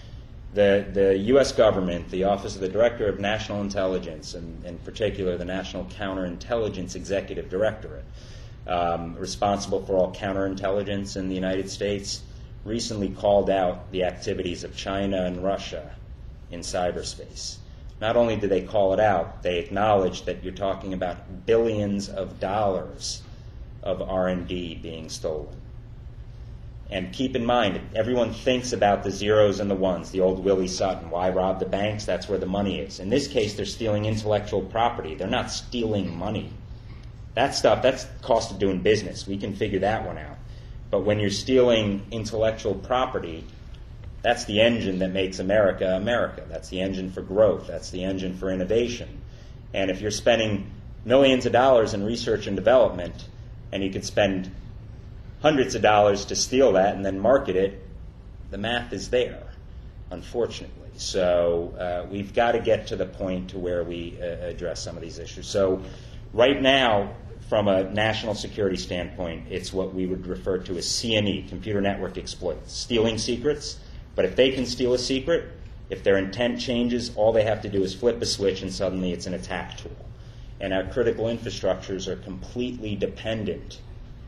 The U.S. government, the Office of the Director of National Intelligence, and in particular the National Counterintelligence Executive Directorate, responsible for all counterintelligence in the United States, recently called out the activities of China and Russia in cyberspace. Not only did they call it out, they acknowledged that you're talking about billions of dollars of R&D being stolen. And keep in mind, everyone thinks about the zeros and the ones, the old Willie Sutton, why rob the banks? That's where the money is. In this case, they're stealing intellectual property. They're not stealing money. That stuff, that's cost of doing business. We can figure that one out. But when you're stealing intellectual property, that's the engine that makes America America. That's the engine for growth. That's the engine for innovation. And if you're spending millions of dollars in research and development, and you could spend hundreds of dollars to steal that and then market it, the math is there, unfortunately. So we've got to get to the point to where we address some of these issues. So right now, from a national security standpoint, it's what we would refer to as CNE, computer network exploits, stealing secrets. But if they can steal a secret, if their intent changes, all they have to do is flip a switch and suddenly it's an attack tool. And our critical infrastructures are completely dependent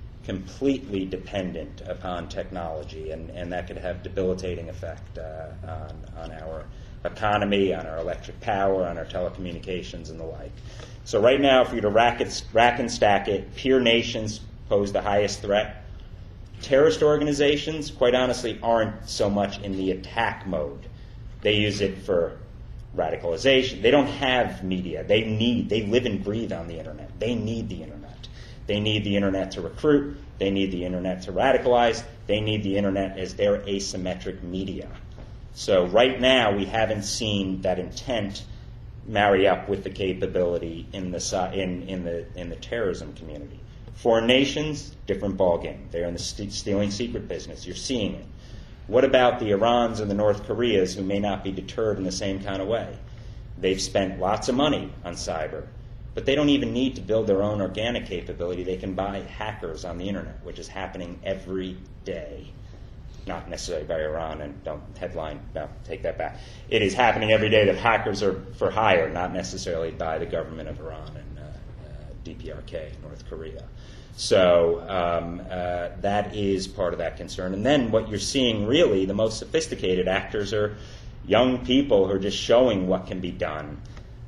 upon technology, and that could have debilitating effect on our economy, on our electric power, on our telecommunications, and the like. So right now, if you were to rack and stack it, peer nations pose the highest threat. Terrorist organizations, quite honestly, aren't so much in the attack mode. They use it for radicalization. They don't have media. They live and breathe on the internet. They need the internet. They need the internet to recruit. They need the internet to radicalize. They need the internet as their asymmetric media. So right now, we haven't seen that intent marry up with the capability in the terrorism community. Foreign nations, different ballgame. They're in the stealing secret business. You're seeing it. What about the Irans and the North Koreas who may not be deterred in the same kind of way? They've spent lots of money on cyber, but they don't even need to build their own organic capability. They can buy hackers on the internet, which is happening every day. Not necessarily by Iran, and don't take that back. It is happening every day that hackers are for hire, not necessarily by the government of Iran and DPRK, North Korea. So that is part of that concern. And then what you're seeing really, the most sophisticated actors are young people who are just showing what can be done.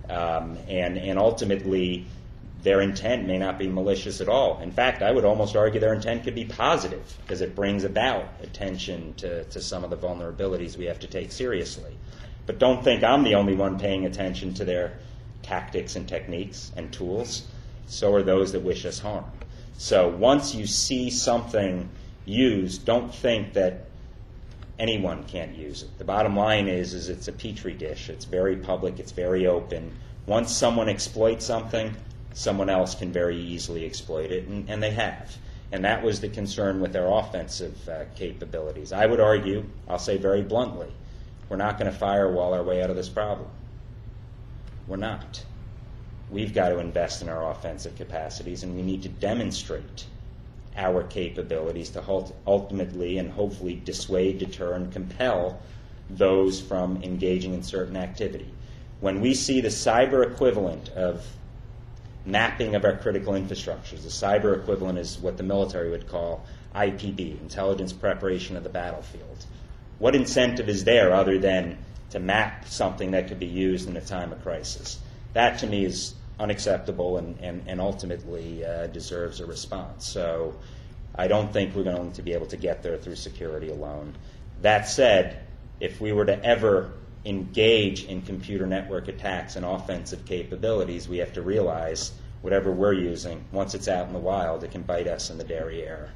And ultimately, their intent may not be malicious at all. In fact, I would almost argue their intent could be positive because it brings about attention to some of the vulnerabilities we have to take seriously. But don't think I'm the only one paying attention to their tactics and techniques and tools. So are those that wish us harm. So once you see something used, don't think that anyone can't use it. The bottom line is it's a petri dish. It's very public. It's very open. Once someone exploits something, someone else can very easily exploit it, and they have. And that was the concern with their offensive capabilities. I would argue, I'll say very bluntly, we're not going to firewall our way out of this problem. We're not. We've got to invest in our offensive capacities, and we need to demonstrate our capabilities to ultimately and hopefully dissuade, deter, and compel those from engaging in certain activity. When we see the cyber equivalent of mapping of our critical infrastructures, the cyber equivalent is what the military would call IPB, intelligence preparation of the battlefield. What incentive is there other than to map something that could be used in a time of crisis? That, to me, is unacceptable and ultimately deserves a response. So I don't think we're going to be able to get there through security alone. That said, if we were to ever engage in computer network attacks and offensive capabilities, we have to realize whatever we're using, once it's out in the wild, it can bite us in the derriere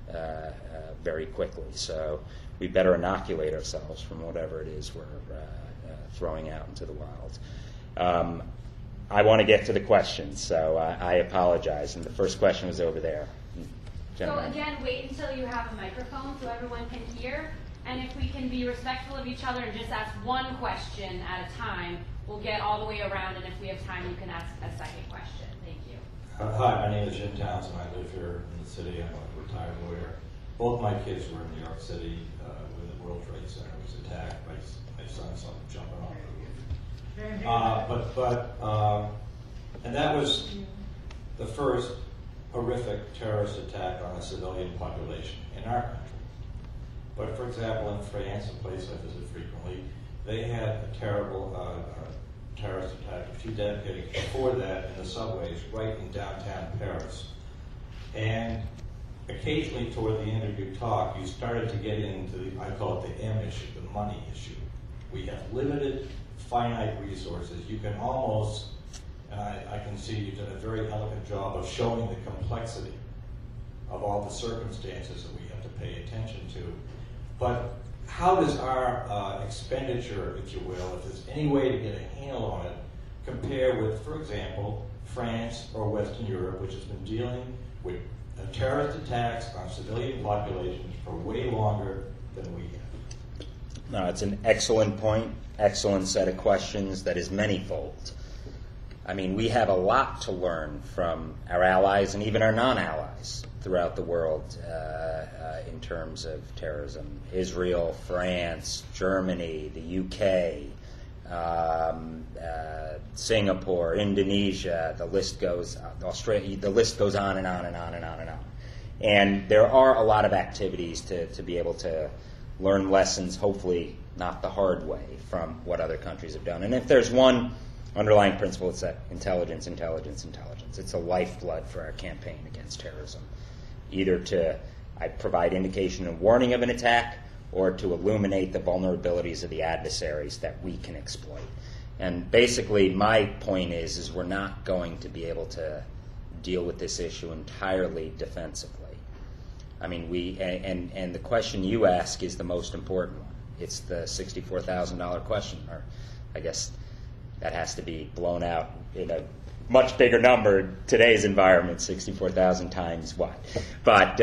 very quickly. So we better inoculate ourselves from whatever it is we're throwing out into the wild. I want to get to the questions, so I apologize. And the first question was over there. Gentlemen. So again, wait until you have a microphone so everyone can hear. And if we can be respectful of each other and just ask one question at a time, we'll get all the way around. And if we have time, you can ask a second question. Thank you. Hi, my name is Jim Townsend. I live here in the city. I'm a retired lawyer. Both my kids were in New York City when the World Trade Center was attacked. My son saw them jumping off the roof. And that was the first horrific terrorist attack on a civilian population in our country. But for example, in France, a place I visit frequently, they had a terrible terrorist attack a few decades before that in the subways right in downtown Paris. And occasionally toward the end of your talk, you started to get into I call it the M issue, the money issue. We have limited, finite resources. You can almost, and I can see you've done a very elegant job of showing the complexity of all the circumstances that we have to pay attention to. But how does our expenditure, if you will, if there's any way to get a handle on it, compare with, for example, France or Western Europe, which has been dealing with terrorist attacks on civilian populations for way longer than we have? No, it's an excellent point, excellent set of questions that is manyfold. I mean, we have a lot to learn from our allies and even our non-allies throughout the world in terms of terrorism. Israel, France, Germany, the UK, Singapore, Indonesia, the list goes, Australia, the list goes on and on and on and on and on. And there are a lot of activities to be able to learn lessons, hopefully not the hard way, from what other countries have done. And if there's one underlying principle, it's that intelligence, intelligence, intelligence. It's a lifeblood for our campaign against terrorism, either to provide indication and warning of an attack or to illuminate the vulnerabilities of the adversaries that we can exploit. And basically my point is we're not going to be able to deal with this issue entirely defensively. I mean, and the question you ask is the most important one. It's the $64,000 question, or I guess that has to be blown out in a much bigger number. Today's environment, 64,000 times what? But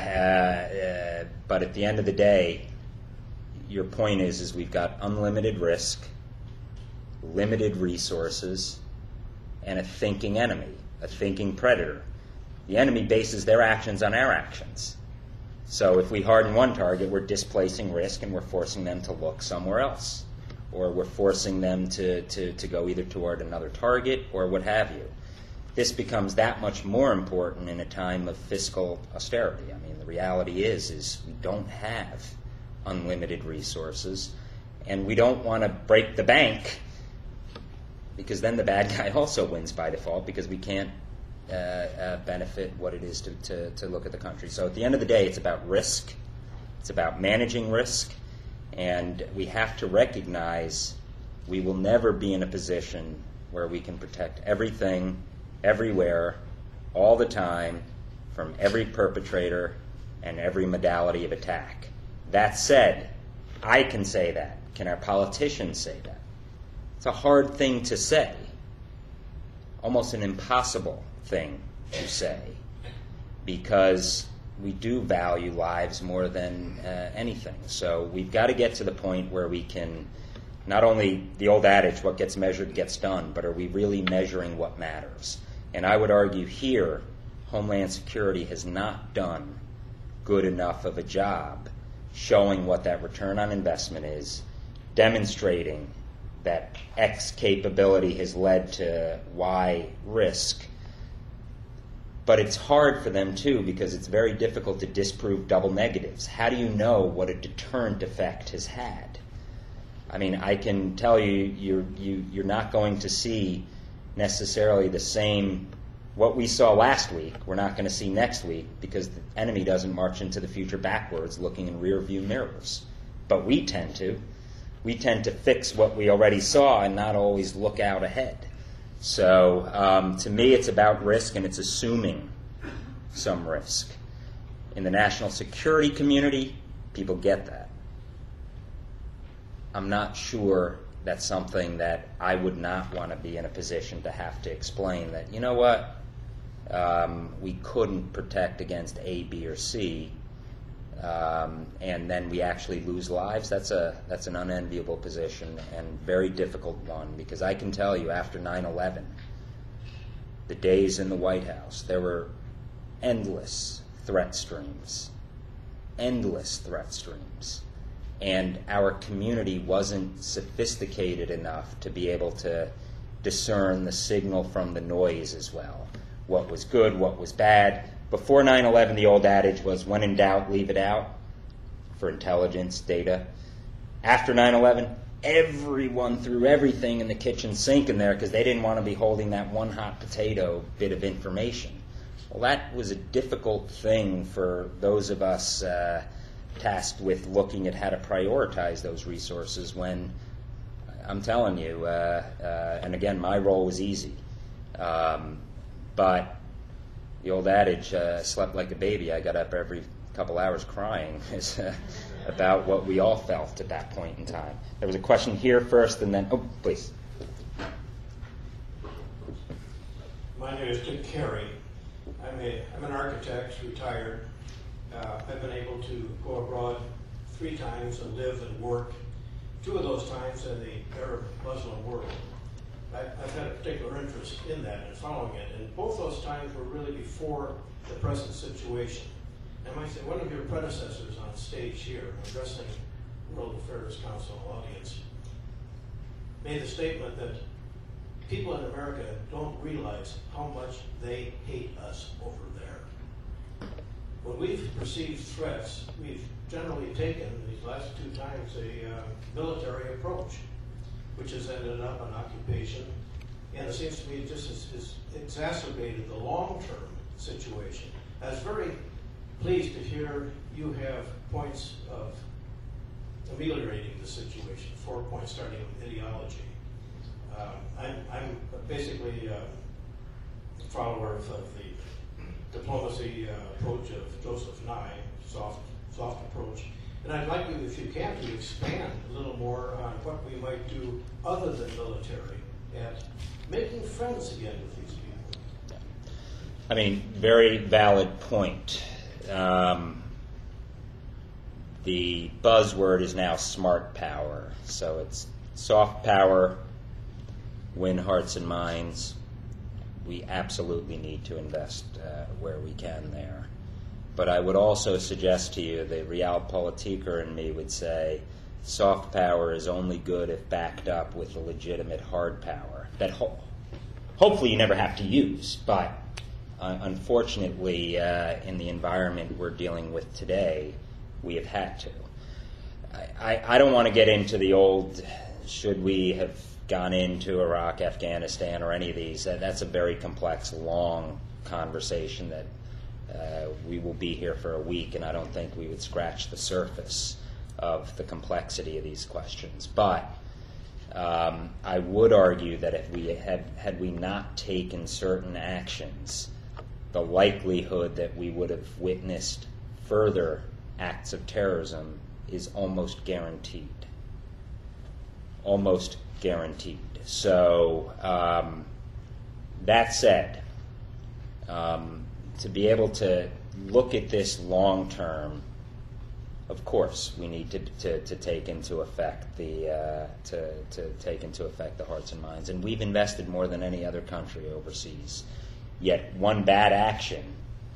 at the end of the day, your point is we've got unlimited risk, limited resources, and a thinking enemy, a thinking predator. The enemy bases their actions on our actions. So if we harden one target, we're displacing risk and we're forcing them to look somewhere else. Or we're forcing them to go either toward another target or what have you. This becomes that much more important in a time of fiscal austerity. I mean, the reality is we don't have unlimited resources, and we don't want to break the bank, because then the bad guy also wins by default, because we can't benefit what it is to look at the country. So at the end of the day, it's about risk. It's about managing risk. And we have to recognize we will never be in a position where we can protect everything, everywhere, all the time, from every perpetrator and every modality of attack. That said, I can say that. Can our politicians say that? It's a hard thing to say, almost an impossible thing to say, because we do value lives more than anything. So we've got to get to the point where we can, not only the old adage, what gets measured gets done, but are we really measuring what matters? And I would argue here, Homeland Security has not done good enough of a job showing what that return on investment is, demonstrating that X capability has led to Y risk. But it's hard for them, too, because it's very difficult to disprove double negatives. How do you know what a deterrent effect has had? I mean, I can tell you, you're not going to see necessarily the same, what we saw last week, we're not going to see next week, because the enemy doesn't march into the future backwards looking in rear view mirrors. But we tend to. We tend to fix what we already saw and not always look out ahead. So to me, it's about risk, and it's assuming some risk. In the national security community, people get that. I'm not sure that's something that I would not want to be in a position to have to explain that, you know what, we couldn't protect against A, B, or C, and then we actually lose lives. That's an unenviable position and very difficult one, because I can tell you, after 9/11, the days in the White House, there were endless threat streams, and our community wasn't sophisticated enough to be able to discern the signal from the noise as well. What was good, what was bad. Before 9/11, the old adage was, when in doubt, leave it out, for intelligence, data. After 9/11, everyone threw everything in the kitchen sink in there because they didn't want to be holding that one hot potato bit of information. Well, that was a difficult thing for those of us tasked with looking at how to prioritize those resources, when, I'm telling you, and again, my role was easy. But the old adage, slept like a baby, I got up every couple hours crying, is about what we all felt at that point in time. There was a question here first, and then, oh, please. My name is Dick Carey. I'm an architect, retired. I've been able to go abroad 3 times and live and work two of those times in the Arab Muslim world. I've had a particular interest in that and following it, and both those times were really before the present situation. I might say one of your predecessors on stage here, addressing World Affairs Council audience, made the statement that people in America don't realize how much they hate us over there. When we've received threats, we've generally taken, these last two times, a military approach, which has ended up an occupation, and it seems to me it just has exacerbated the long-term situation. I was very pleased to hear you have points of ameliorating the situation, 4 points starting with ideology. I'm basically a follower of the diplomacy approach of Joseph Nye, soft approach. And I'd like you, if you can, to expand a little more on what we might do other than military at making friends again with these people. I mean, very valid point. The buzzword is now smart power. So it's soft power, win hearts and minds. We absolutely need to invest where we can there. But I would also suggest to you, the realpolitiker in me would say, soft power is only good if backed up with a legitimate hard power that hopefully you never have to use. But unfortunately, in the environment we're dealing with today, we have had to. I don't want to get into the old, should we have gone into Iraq, Afghanistan, or any of these. That's a very complex, long conversation that we will be here for a week, and I don't think we would scratch the surface of the complexity of these questions. But I would argue that if we had we not taken certain actions, the likelihood that we would have witnessed further acts of terrorism is almost guaranteed. Almost guaranteed. So that said, to be able to look at this long term, of course, we need to take into effect the take into effect the hearts and minds, and we've invested more than any other country overseas. Yet one bad action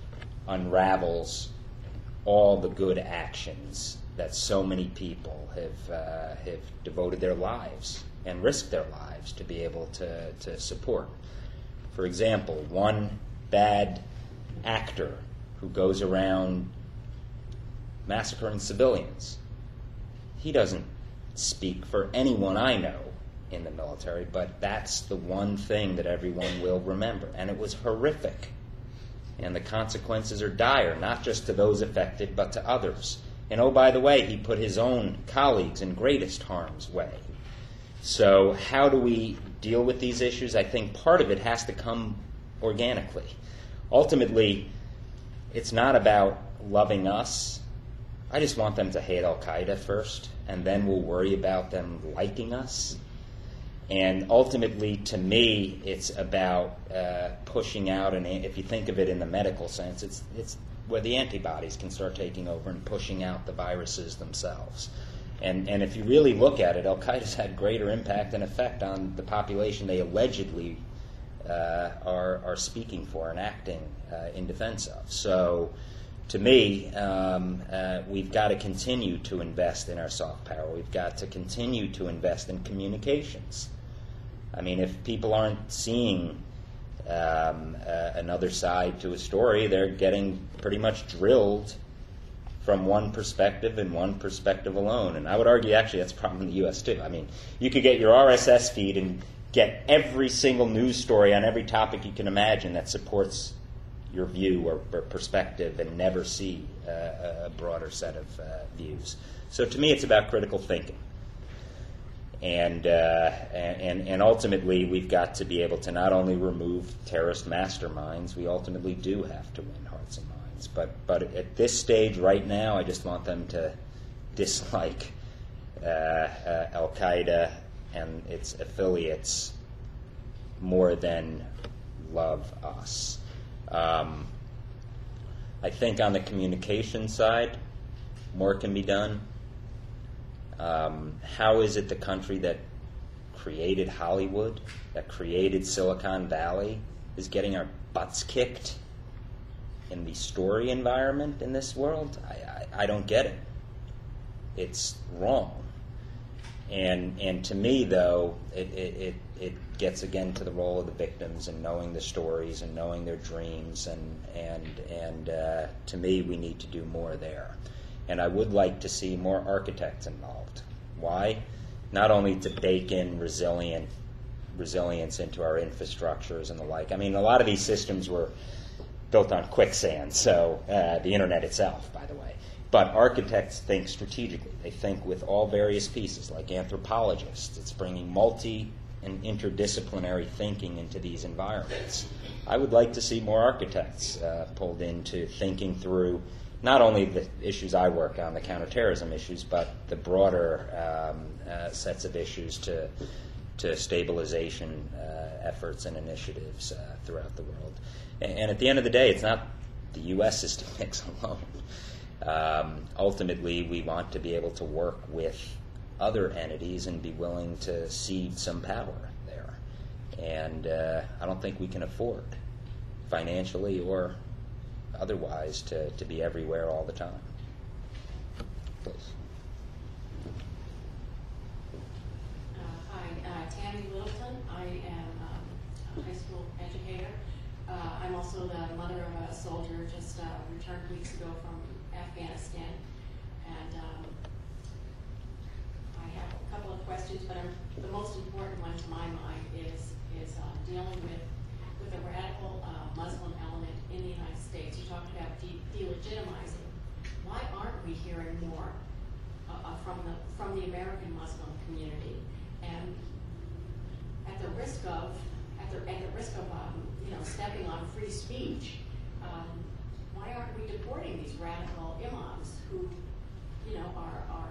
unravels all the good actions that so many people have devoted their lives and risked their lives to be able to support. For example, one bad actor who goes around massacring civilians, he doesn't speak for anyone I know in the military, but that's the one thing that everyone will remember. And it was horrific. And the consequences are dire, not just to those affected, but to others. And oh, by the way, he put his own colleagues in greatest harm's way. So how do we deal with these issues? I think part of it has to come organically. Ultimately, it's not about loving us. I just want them to hate Al-Qaeda first, and then we'll worry about them liking us. And ultimately, to me, it's about pushing out, and if you think of it in the medical sense, it's where the antibodies can start taking over and pushing out the viruses themselves. And if you really look at it, Al-Qaeda's had greater impact and effect on the population they allegedly are speaking for and acting in defense of. So, to me, we've got to continue to invest in our soft power. We've got to continue to invest in communications. I mean, if people aren't seeing another side to a story, they're getting pretty much drilled from one perspective and one perspective alone. And I would argue, actually, that's a problem in the U.S. too. I mean, you could get your RSS feed and get every single news story on every topic you can imagine that supports your view or perspective and never see a broader set of views. So to me, it's about critical thinking. And ultimately, we've got to be able to not only remove terrorist masterminds, we ultimately do have to win hearts and minds. But at this stage right now, I just want them to dislike Al-Qaeda and its affiliates more than love us. I think on the communication side, more can be done. How is it the country that created Hollywood, that created Silicon Valley, is getting our butts kicked in the story environment in this world? I don't get it. It's wrong. And to me, though, it gets again to the role of the victims and knowing the stories and knowing their dreams, and to me, we need to do more there. And I would like to see more architects involved. Why? Not only to bake in resilience into our infrastructures and the like. I mean, a lot of these systems were built on quicksand, so the internet itself, by the way. But architects think strategically. They think with all various pieces, like anthropologists. It's bringing multi and interdisciplinary thinking into these environments. I would like to see more architects pulled into thinking through not only the issues I work on, the counterterrorism issues, but the broader sets of issues to stabilization efforts and initiatives throughout the world. And at the end of the day, it's not the U.S. system mix alone. Ultimately, we want to be able to work with other entities and be willing to cede some power there. And I don't think we can afford, financially or otherwise, to be everywhere all the time. Please. Hi, Tammy Littleton. I am a high school educator. I'm also the mother of a soldier just returned weeks ago from Afghanistan. And I have a couple of questions, but the most important one to my mind is dealing with the radical Muslim element in the United States. You talked about delegitimizing. Why aren't we hearing more from the American Muslim community? And at the risk of stepping on free speech, why aren't we deporting these radical imams who, are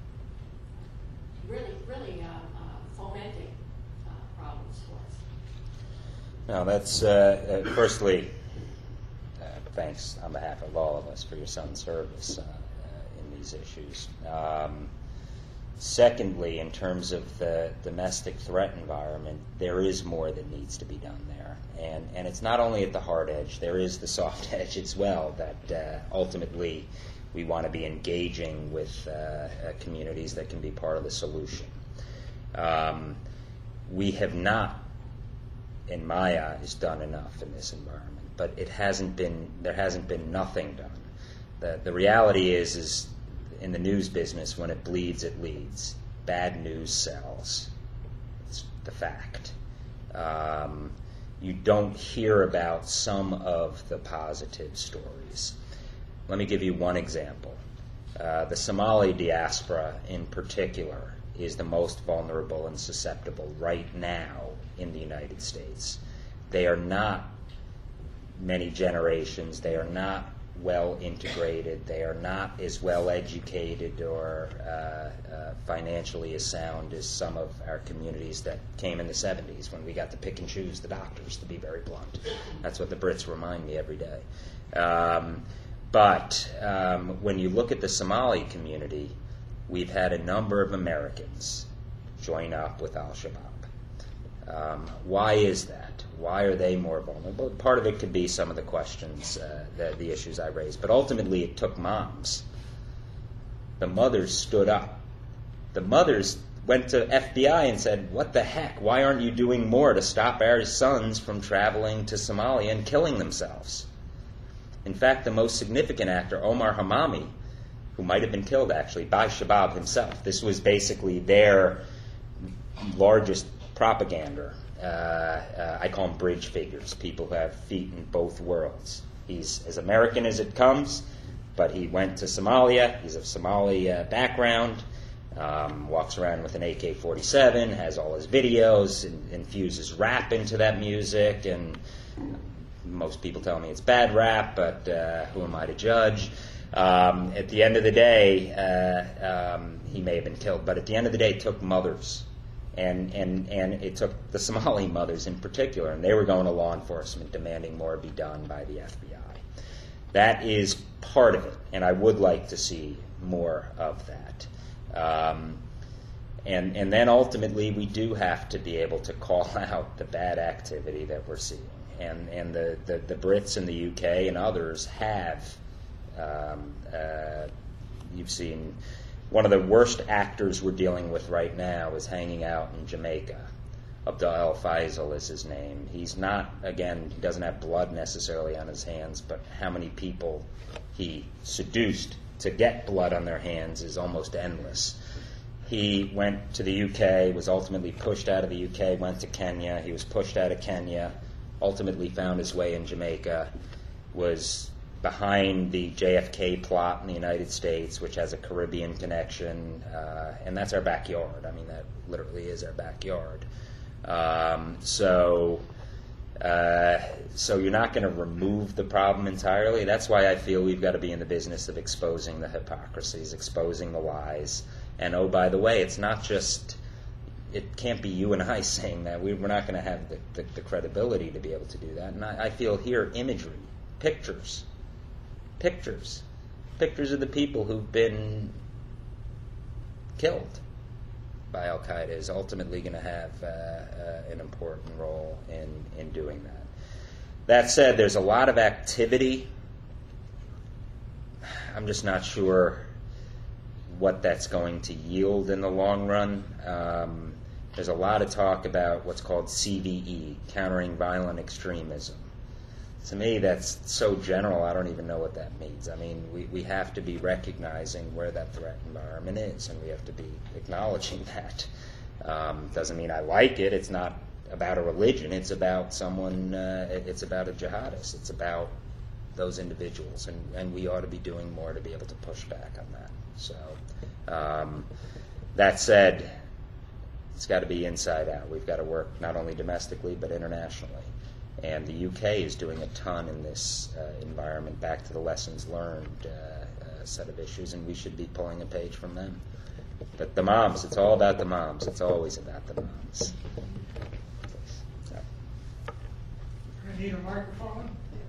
really fomenting problems for us? Now, that's firstly, thanks on behalf of all of us for your son's service in these issues. Secondly, in terms of the domestic threat environment, there is more that needs to be done there. And it's not only at the hard edge, there is the soft edge as well, that ultimately we want to be engaging with communities that can be part of the solution. We have not, in my eyes, done enough in this environment, but there hasn't been nothing done. The reality is in the news business, when it bleeds, it leads. Bad news sells. It's the fact. You don't hear about some of the positive stories. Let me give you one example. The Somali diaspora in particular is the most vulnerable and susceptible right now in the United States. They are not many generations. They are not well integrated. They are not as well educated or financially as sound as some of our communities that came in the 70s when we got to pick and choose the doctors, to be very blunt. That's what the Brits remind me every day. But when you look at the Somali community, we've had a number of Americans join up with Al-Shabaab. Why is that? Why are they more vulnerable? Part of it could be some of the questions, the issues I raised. But ultimately, it took moms. The mothers stood up. The mothers went to FBI and said, what the heck? Why aren't you doing more to stop our sons from traveling to Somalia and killing themselves? In fact, the most significant actor, Omar Hamami, who might have been killed, actually, by Shabaab himself. This was basically their largest propaganda. I call them bridge figures, people who have feet in both worlds. He's as American as it comes, but he went to Somalia. He's of Somali background, walks around with an AK-47, has all his videos, infuses rap into that music, and most people tell me it's bad rap, but who am I to judge? At the end of the day, he may have been killed, but at the end of the day, it took mothers. And it took the Somali mothers in particular, and they were going to law enforcement demanding more be done by the FBI. That is part of it, and I would like to see more of that. And then ultimately we do have to be able to call out the bad activity that we're seeing. And the Brits and the UK and others have. You've seen one of the worst actors we're dealing with right now is hanging out in Jamaica. Abdel El Faisal is his name. He's not, again, he doesn't have blood necessarily on his hands, but how many people he seduced to get blood on their hands is almost endless. He went to the UK, was ultimately pushed out of the UK, went to Kenya. He was pushed out of Kenya, ultimately found his way in Jamaica, was behind the JFK plot in the United States, which has a Caribbean connection, and that's our backyard. I mean, that literally is our backyard. So you're not going to remove the problem entirely. That's why I feel we've got to be in the business of exposing the hypocrisies, exposing the lies. And oh, by the way, it's not just, it can't be you and I saying that. We're not going to have the credibility to be able to do that. And I feel here imagery, pictures of the people who've been killed by Al-Qaeda is ultimately going to have an important role in doing that. That said, there's a lot of activity. I'm just not sure what that's going to yield in the long run. There's a lot of talk about what's called CVE, countering violent extremism. To me, that's so general, I don't even know what that means. I mean, we have to be recognizing where that threat environment is, and we have to be acknowledging that. Doesn't mean I like it. It's not about a religion. It's about someone, it's about a jihadist. It's about those individuals, and we ought to be doing more to be able to push back on that. So, that said, it's got to be inside out. We've got to work not only domestically, but internationally. And the UK is doing a ton in this environment, back to the lessons learned set of issues, and we should be pulling a page from them. But the moms, it's all about the moms. It's always about the moms. So. I need a microphone.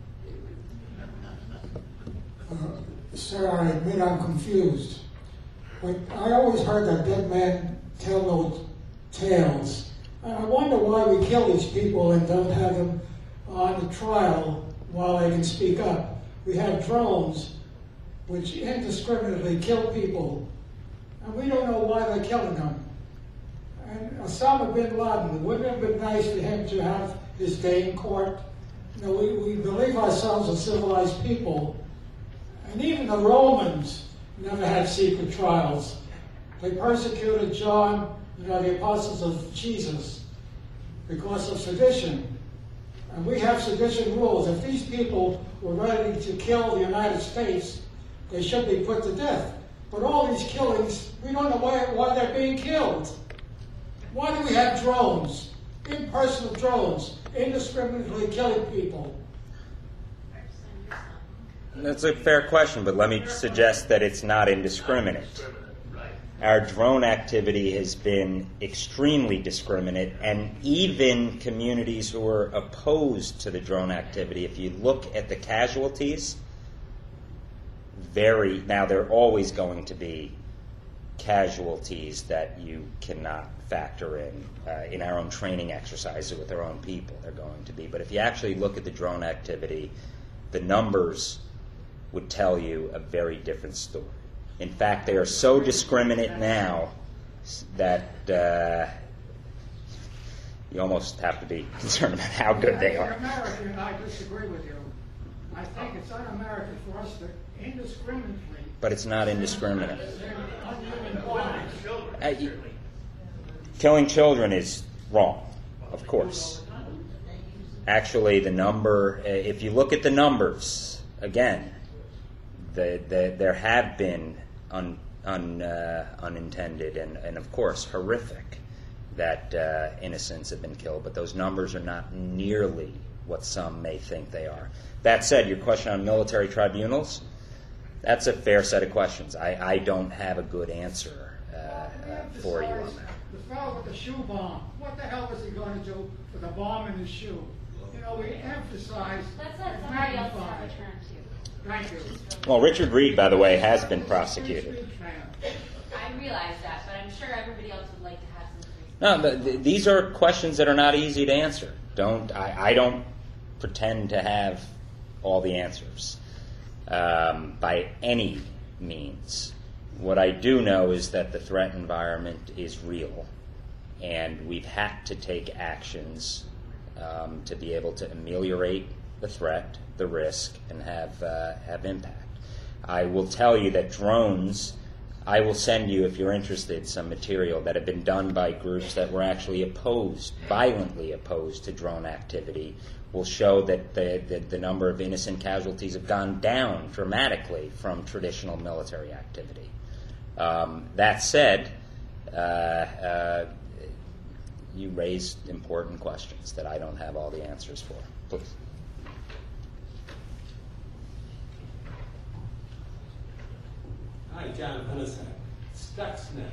Sir, I admit I'm confused. But I always heard that dead men tell no tales. I wonder why we kill these people and don't have them on the trial while they can speak up. We have drones which indiscriminately kill people, and we don't know why they're killing them. And Osama bin Laden, wouldn't it have been nice for him to have his day in court? You know, we believe ourselves as civilized people, and even the Romans never had secret trials. They persecuted John, the apostles of Jesus, because of sedition. And we have sedition rules. If these people were ready to kill the United States, they should be put to death. But all these killings, we don't know why they're being killed. Why do we have drones, impersonal drones, indiscriminately killing people? That's a fair question, but let me suggest that it's not indiscriminate. Our drone activity has been extremely discriminate, and even communities who are opposed to the drone activity, if you look at the casualties, now there are always going to be casualties that you cannot factor in our own training exercises with our own people. They're going to be. But if you actually look at the drone activity, the numbers would tell you a very different story. In fact, they are so discriminate now that you almost have to be concerned about how good they are. As an American, I disagree with you. I think it's un-American for us to indiscriminately... But it's not indiscriminate. Killing children is wrong, of course. Actually, the number, if you look at the numbers, again, there have been unintended and of course horrific that innocents have been killed, but those numbers are not nearly what some may think they are. That said, your question on military tribunals, that's a fair set of questions. I don't have a good answer for you on that. The fellow with the shoe bomb, what the hell was he going to do with a bomb in his shoe? We emphasize... Let's let somebody else have a turn, too. Thank you. Well, Richard Reed, by the way, has been prosecuted. I realize that, but I'm sure everybody else would like to have some free speech. No, these are questions that are not easy to answer. I don't pretend to have all the answers by any means. What I do know is that the threat environment is real, and we've had to take actions to be able to ameliorate the threat, the risk, and have impact. I will tell you that drones, I will send you, if you're interested, some material that have been done by groups that were actually violently opposed to drone activity, will show that the number of innocent casualties have gone down dramatically from traditional military activity. That said, you raised important questions that I don't have all the answers for. Please. Hi, John Hennessy. Stuxnet.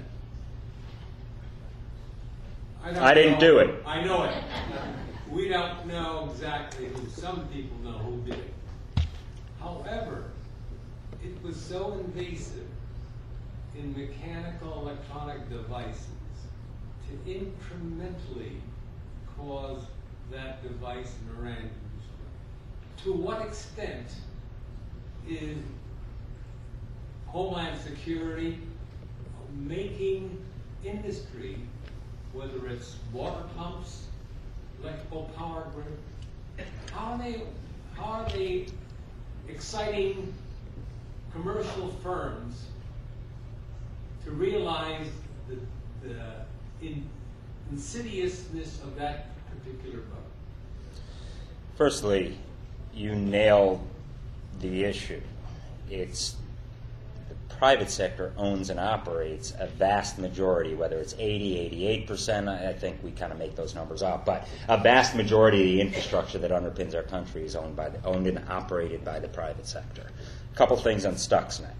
I didn't do it. I know it. We don't know exactly who. Some people know who did it. However, it was so invasive in mechanical electronic devices to incrementally cause that device in a random display. To what extent is Homeland Security making industry, whether it's water pumps, electrical power grid, how are they exciting commercial firms to realize the insidiousness of that particular bug? Firstly, you nailed the issue. It's the private sector owns and operates a vast majority, whether it's 80, 88%, I think we kind of make those numbers up, but a vast majority of the infrastructure that underpins our country is owned and operated by the private sector. A couple things on Stuxnet.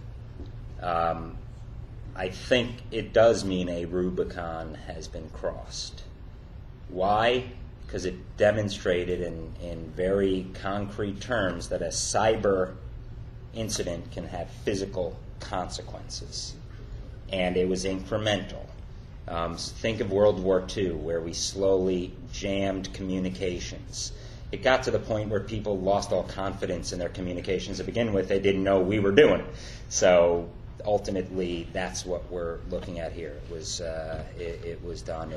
I think it does mean a Rubicon has been crossed. Why? Because it demonstrated in very concrete terms that a cyber incident can have physical consequences. And it was incremental. Think of World War II, where we slowly jammed communications. It got to the point where people lost all confidence in their communications to begin with. They didn't know we were doing it. So ultimately, that's what we're looking at here. It was done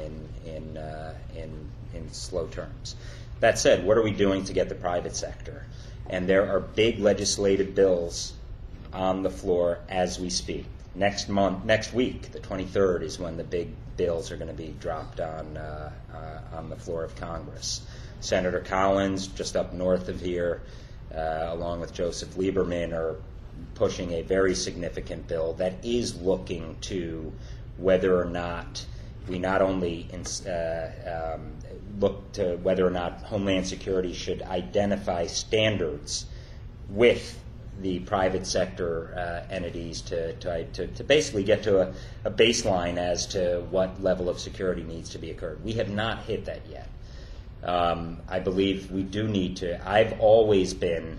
in slow terms. That said, what are we doing to get the private sector? And there are big legislative bills on the floor as we speak. Next week, the 23rd, is when the big bills are going to be dropped on the floor of Congress. Senator Collins, just up north of here, along with Joseph Lieberman, are pushing a very significant bill that is looking to whether or not we not only look to whether or not Homeland Security should identify standards with the private sector entities to basically get to a baseline as to what level of security needs to be occurred. We have not hit that yet. I believe we do need to. I've always been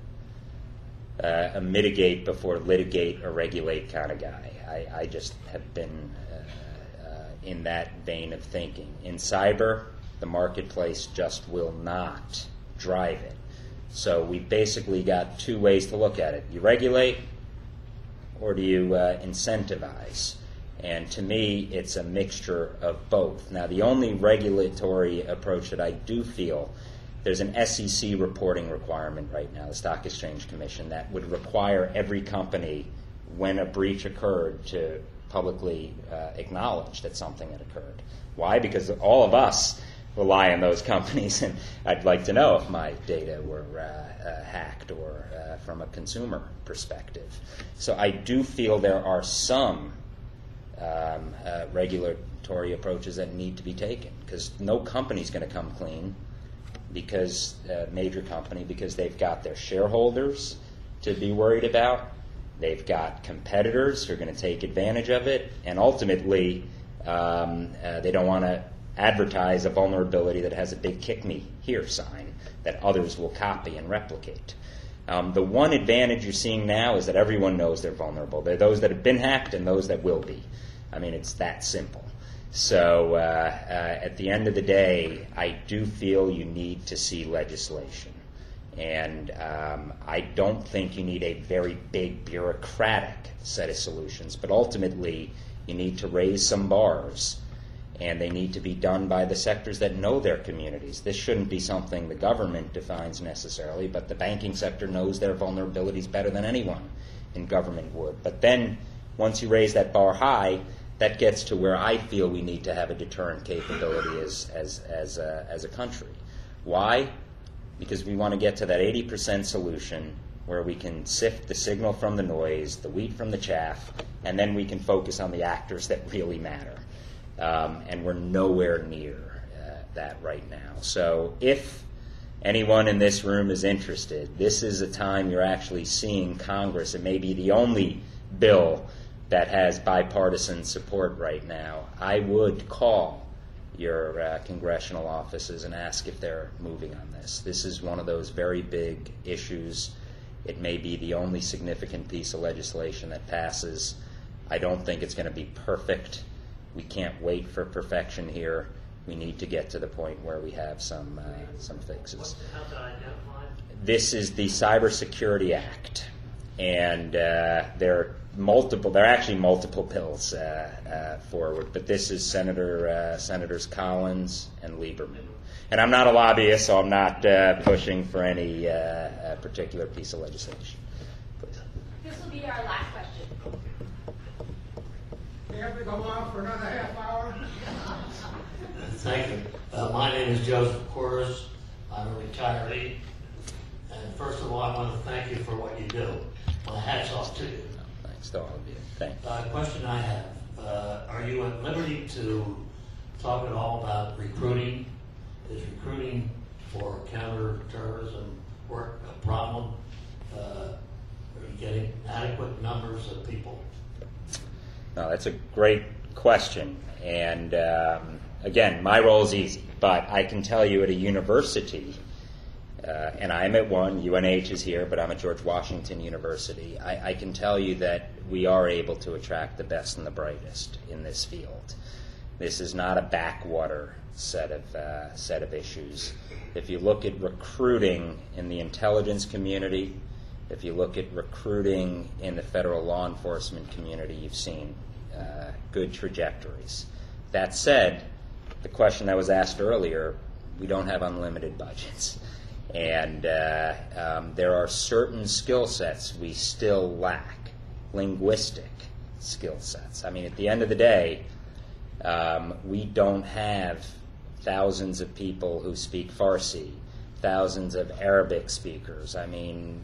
a mitigate before litigate or regulate kind of guy. I just have been in that vein of thinking. In cyber, the marketplace just will not drive it. So we've basically got two ways to look at it. You regulate, or do you incentivize? And to me, it's a mixture of both. Now, the only regulatory approach that I do feel, there's an SEC reporting requirement right now, the Stock Exchange Commission, that would require every company, when a breach occurred, to publicly acknowledge that something had occurred. Why? Because all of us rely on those companies, and I'd like to know if my data were hacked or from a consumer perspective. So I do feel there are some regulatory approaches that need to be taken, because no company's going to come clean, because major company, because they've got their shareholders to be worried about, they've got competitors who are going to take advantage of it, and ultimately they don't want to advertise a vulnerability that has a big kick me here sign that others will copy and replicate. The one advantage you're seeing now is that everyone knows they're vulnerable. There are those that have been hacked and those that will be. I mean, it's that simple. So at the end of the day, I do feel you need to see legislation. And I don't think you need a very big bureaucratic set of solutions, but ultimately you need to raise some bars, and they need to be done by the sectors that know their communities. This shouldn't be something the government defines necessarily, but the banking sector knows their vulnerabilities better than anyone in government would. But then once you raise that bar high, that gets to where I feel we need to have a deterrent capability as a country. Why? Because we want to get to that 80% solution where we can sift the signal from the noise, the wheat from the chaff, and then we can focus on the actors that really matter. And we're nowhere near that right now. So if anyone in this room is interested, this is a time you're actually seeing Congress. It may be the only bill that has bipartisan support right now. I would call your congressional offices and ask if they're moving on this. This is one of those very big issues. It may be the only significant piece of legislation that passes. I don't think it's going to be perfect. We can't wait for perfection here. We need to get to the point where we have some fixes. How's it identified? This is the Cybersecurity Act, and there are actually multiple bills forward, but this is Senators Collins and Lieberman. And I'm not a lobbyist, so I'm not pushing for any particular piece of legislation. Please. This will be our last question. We have to go on for another half hour. Thank you. My name is Joseph Kors. I'm a retiree. And first of all, I want to thank you for what you do. My hat's off to you. Thanks to all of you. Thanks. Question I have, are you at liberty to talk at all about recruiting? Is recruiting for counterterrorism work a problem? Are you getting adequate numbers of people? No, that's a great question. And again, my role is easy, but I can tell you at a university, and I'm at one, UNH is here, but I'm at George Washington University, I can tell you that we are able to attract the best and the brightest in this field. This is not a backwater set of issues. If you look at recruiting in the intelligence community, if you look at recruiting in the federal law enforcement community, you've seen good trajectories. That said, the question that was asked earlier, we don't have unlimited budgets. And there are certain skill sets we still lack, linguistic skill sets. I mean, at the end of the day, we don't have thousands of people who speak Farsi, thousands of Arabic speakers. I mean,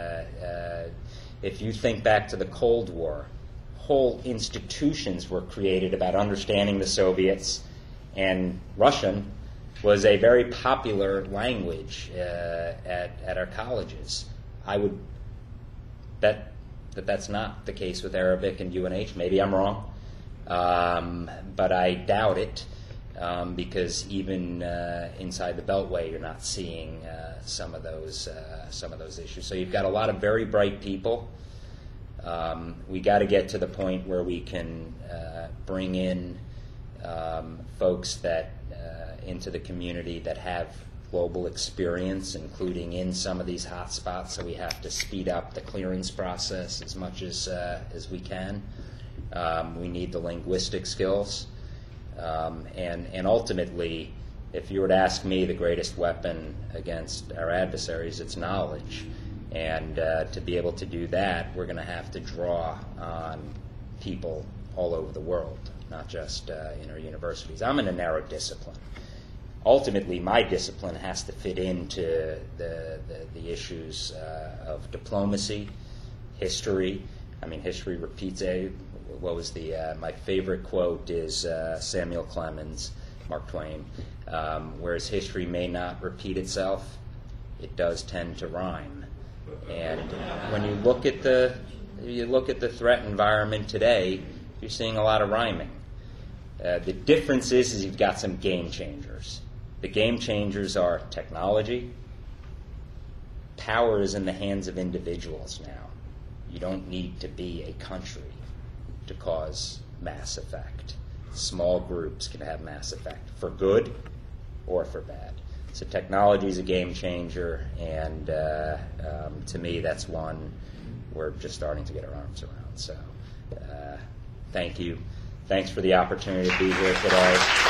if you think back to the Cold War, whole institutions were created about understanding the Soviets, and Russian was a very popular language at our colleges. I would bet that that's not the case with Arabic and UNH. Maybe I'm wrong, but I doubt it. Because even inside the Beltway, you're not seeing some of those issues. So you've got a lot of very bright people. We got to get to the point where we can bring in folks that into the community that have global experience, including in some of these hot spots. So we have to speed up the clearance process as much as we can. We need the linguistic skills. And ultimately, if you were to ask me, the greatest weapon against our adversaries, it's knowledge. And to be able to do that, we're going to have to draw on people all over the world, not just in our universities. I'm in a narrow discipline. Ultimately, my discipline has to fit into the issues of diplomacy, history. I mean, history repeats what was my favorite quote is Samuel Clemens, Mark Twain. Whereas history may not repeat itself, it does tend to rhyme. And when you look at the threat environment today, you're seeing a lot of rhyming. The difference is you've got some game changers. The game changers are technology. Power is in the hands of individuals now. You don't need to be a country to cause mass effect. Small groups can have mass effect for good or for bad. So technology is a game changer, and to me, that's one we're just starting to get our arms around. So thank you. Thanks for the opportunity to be here today.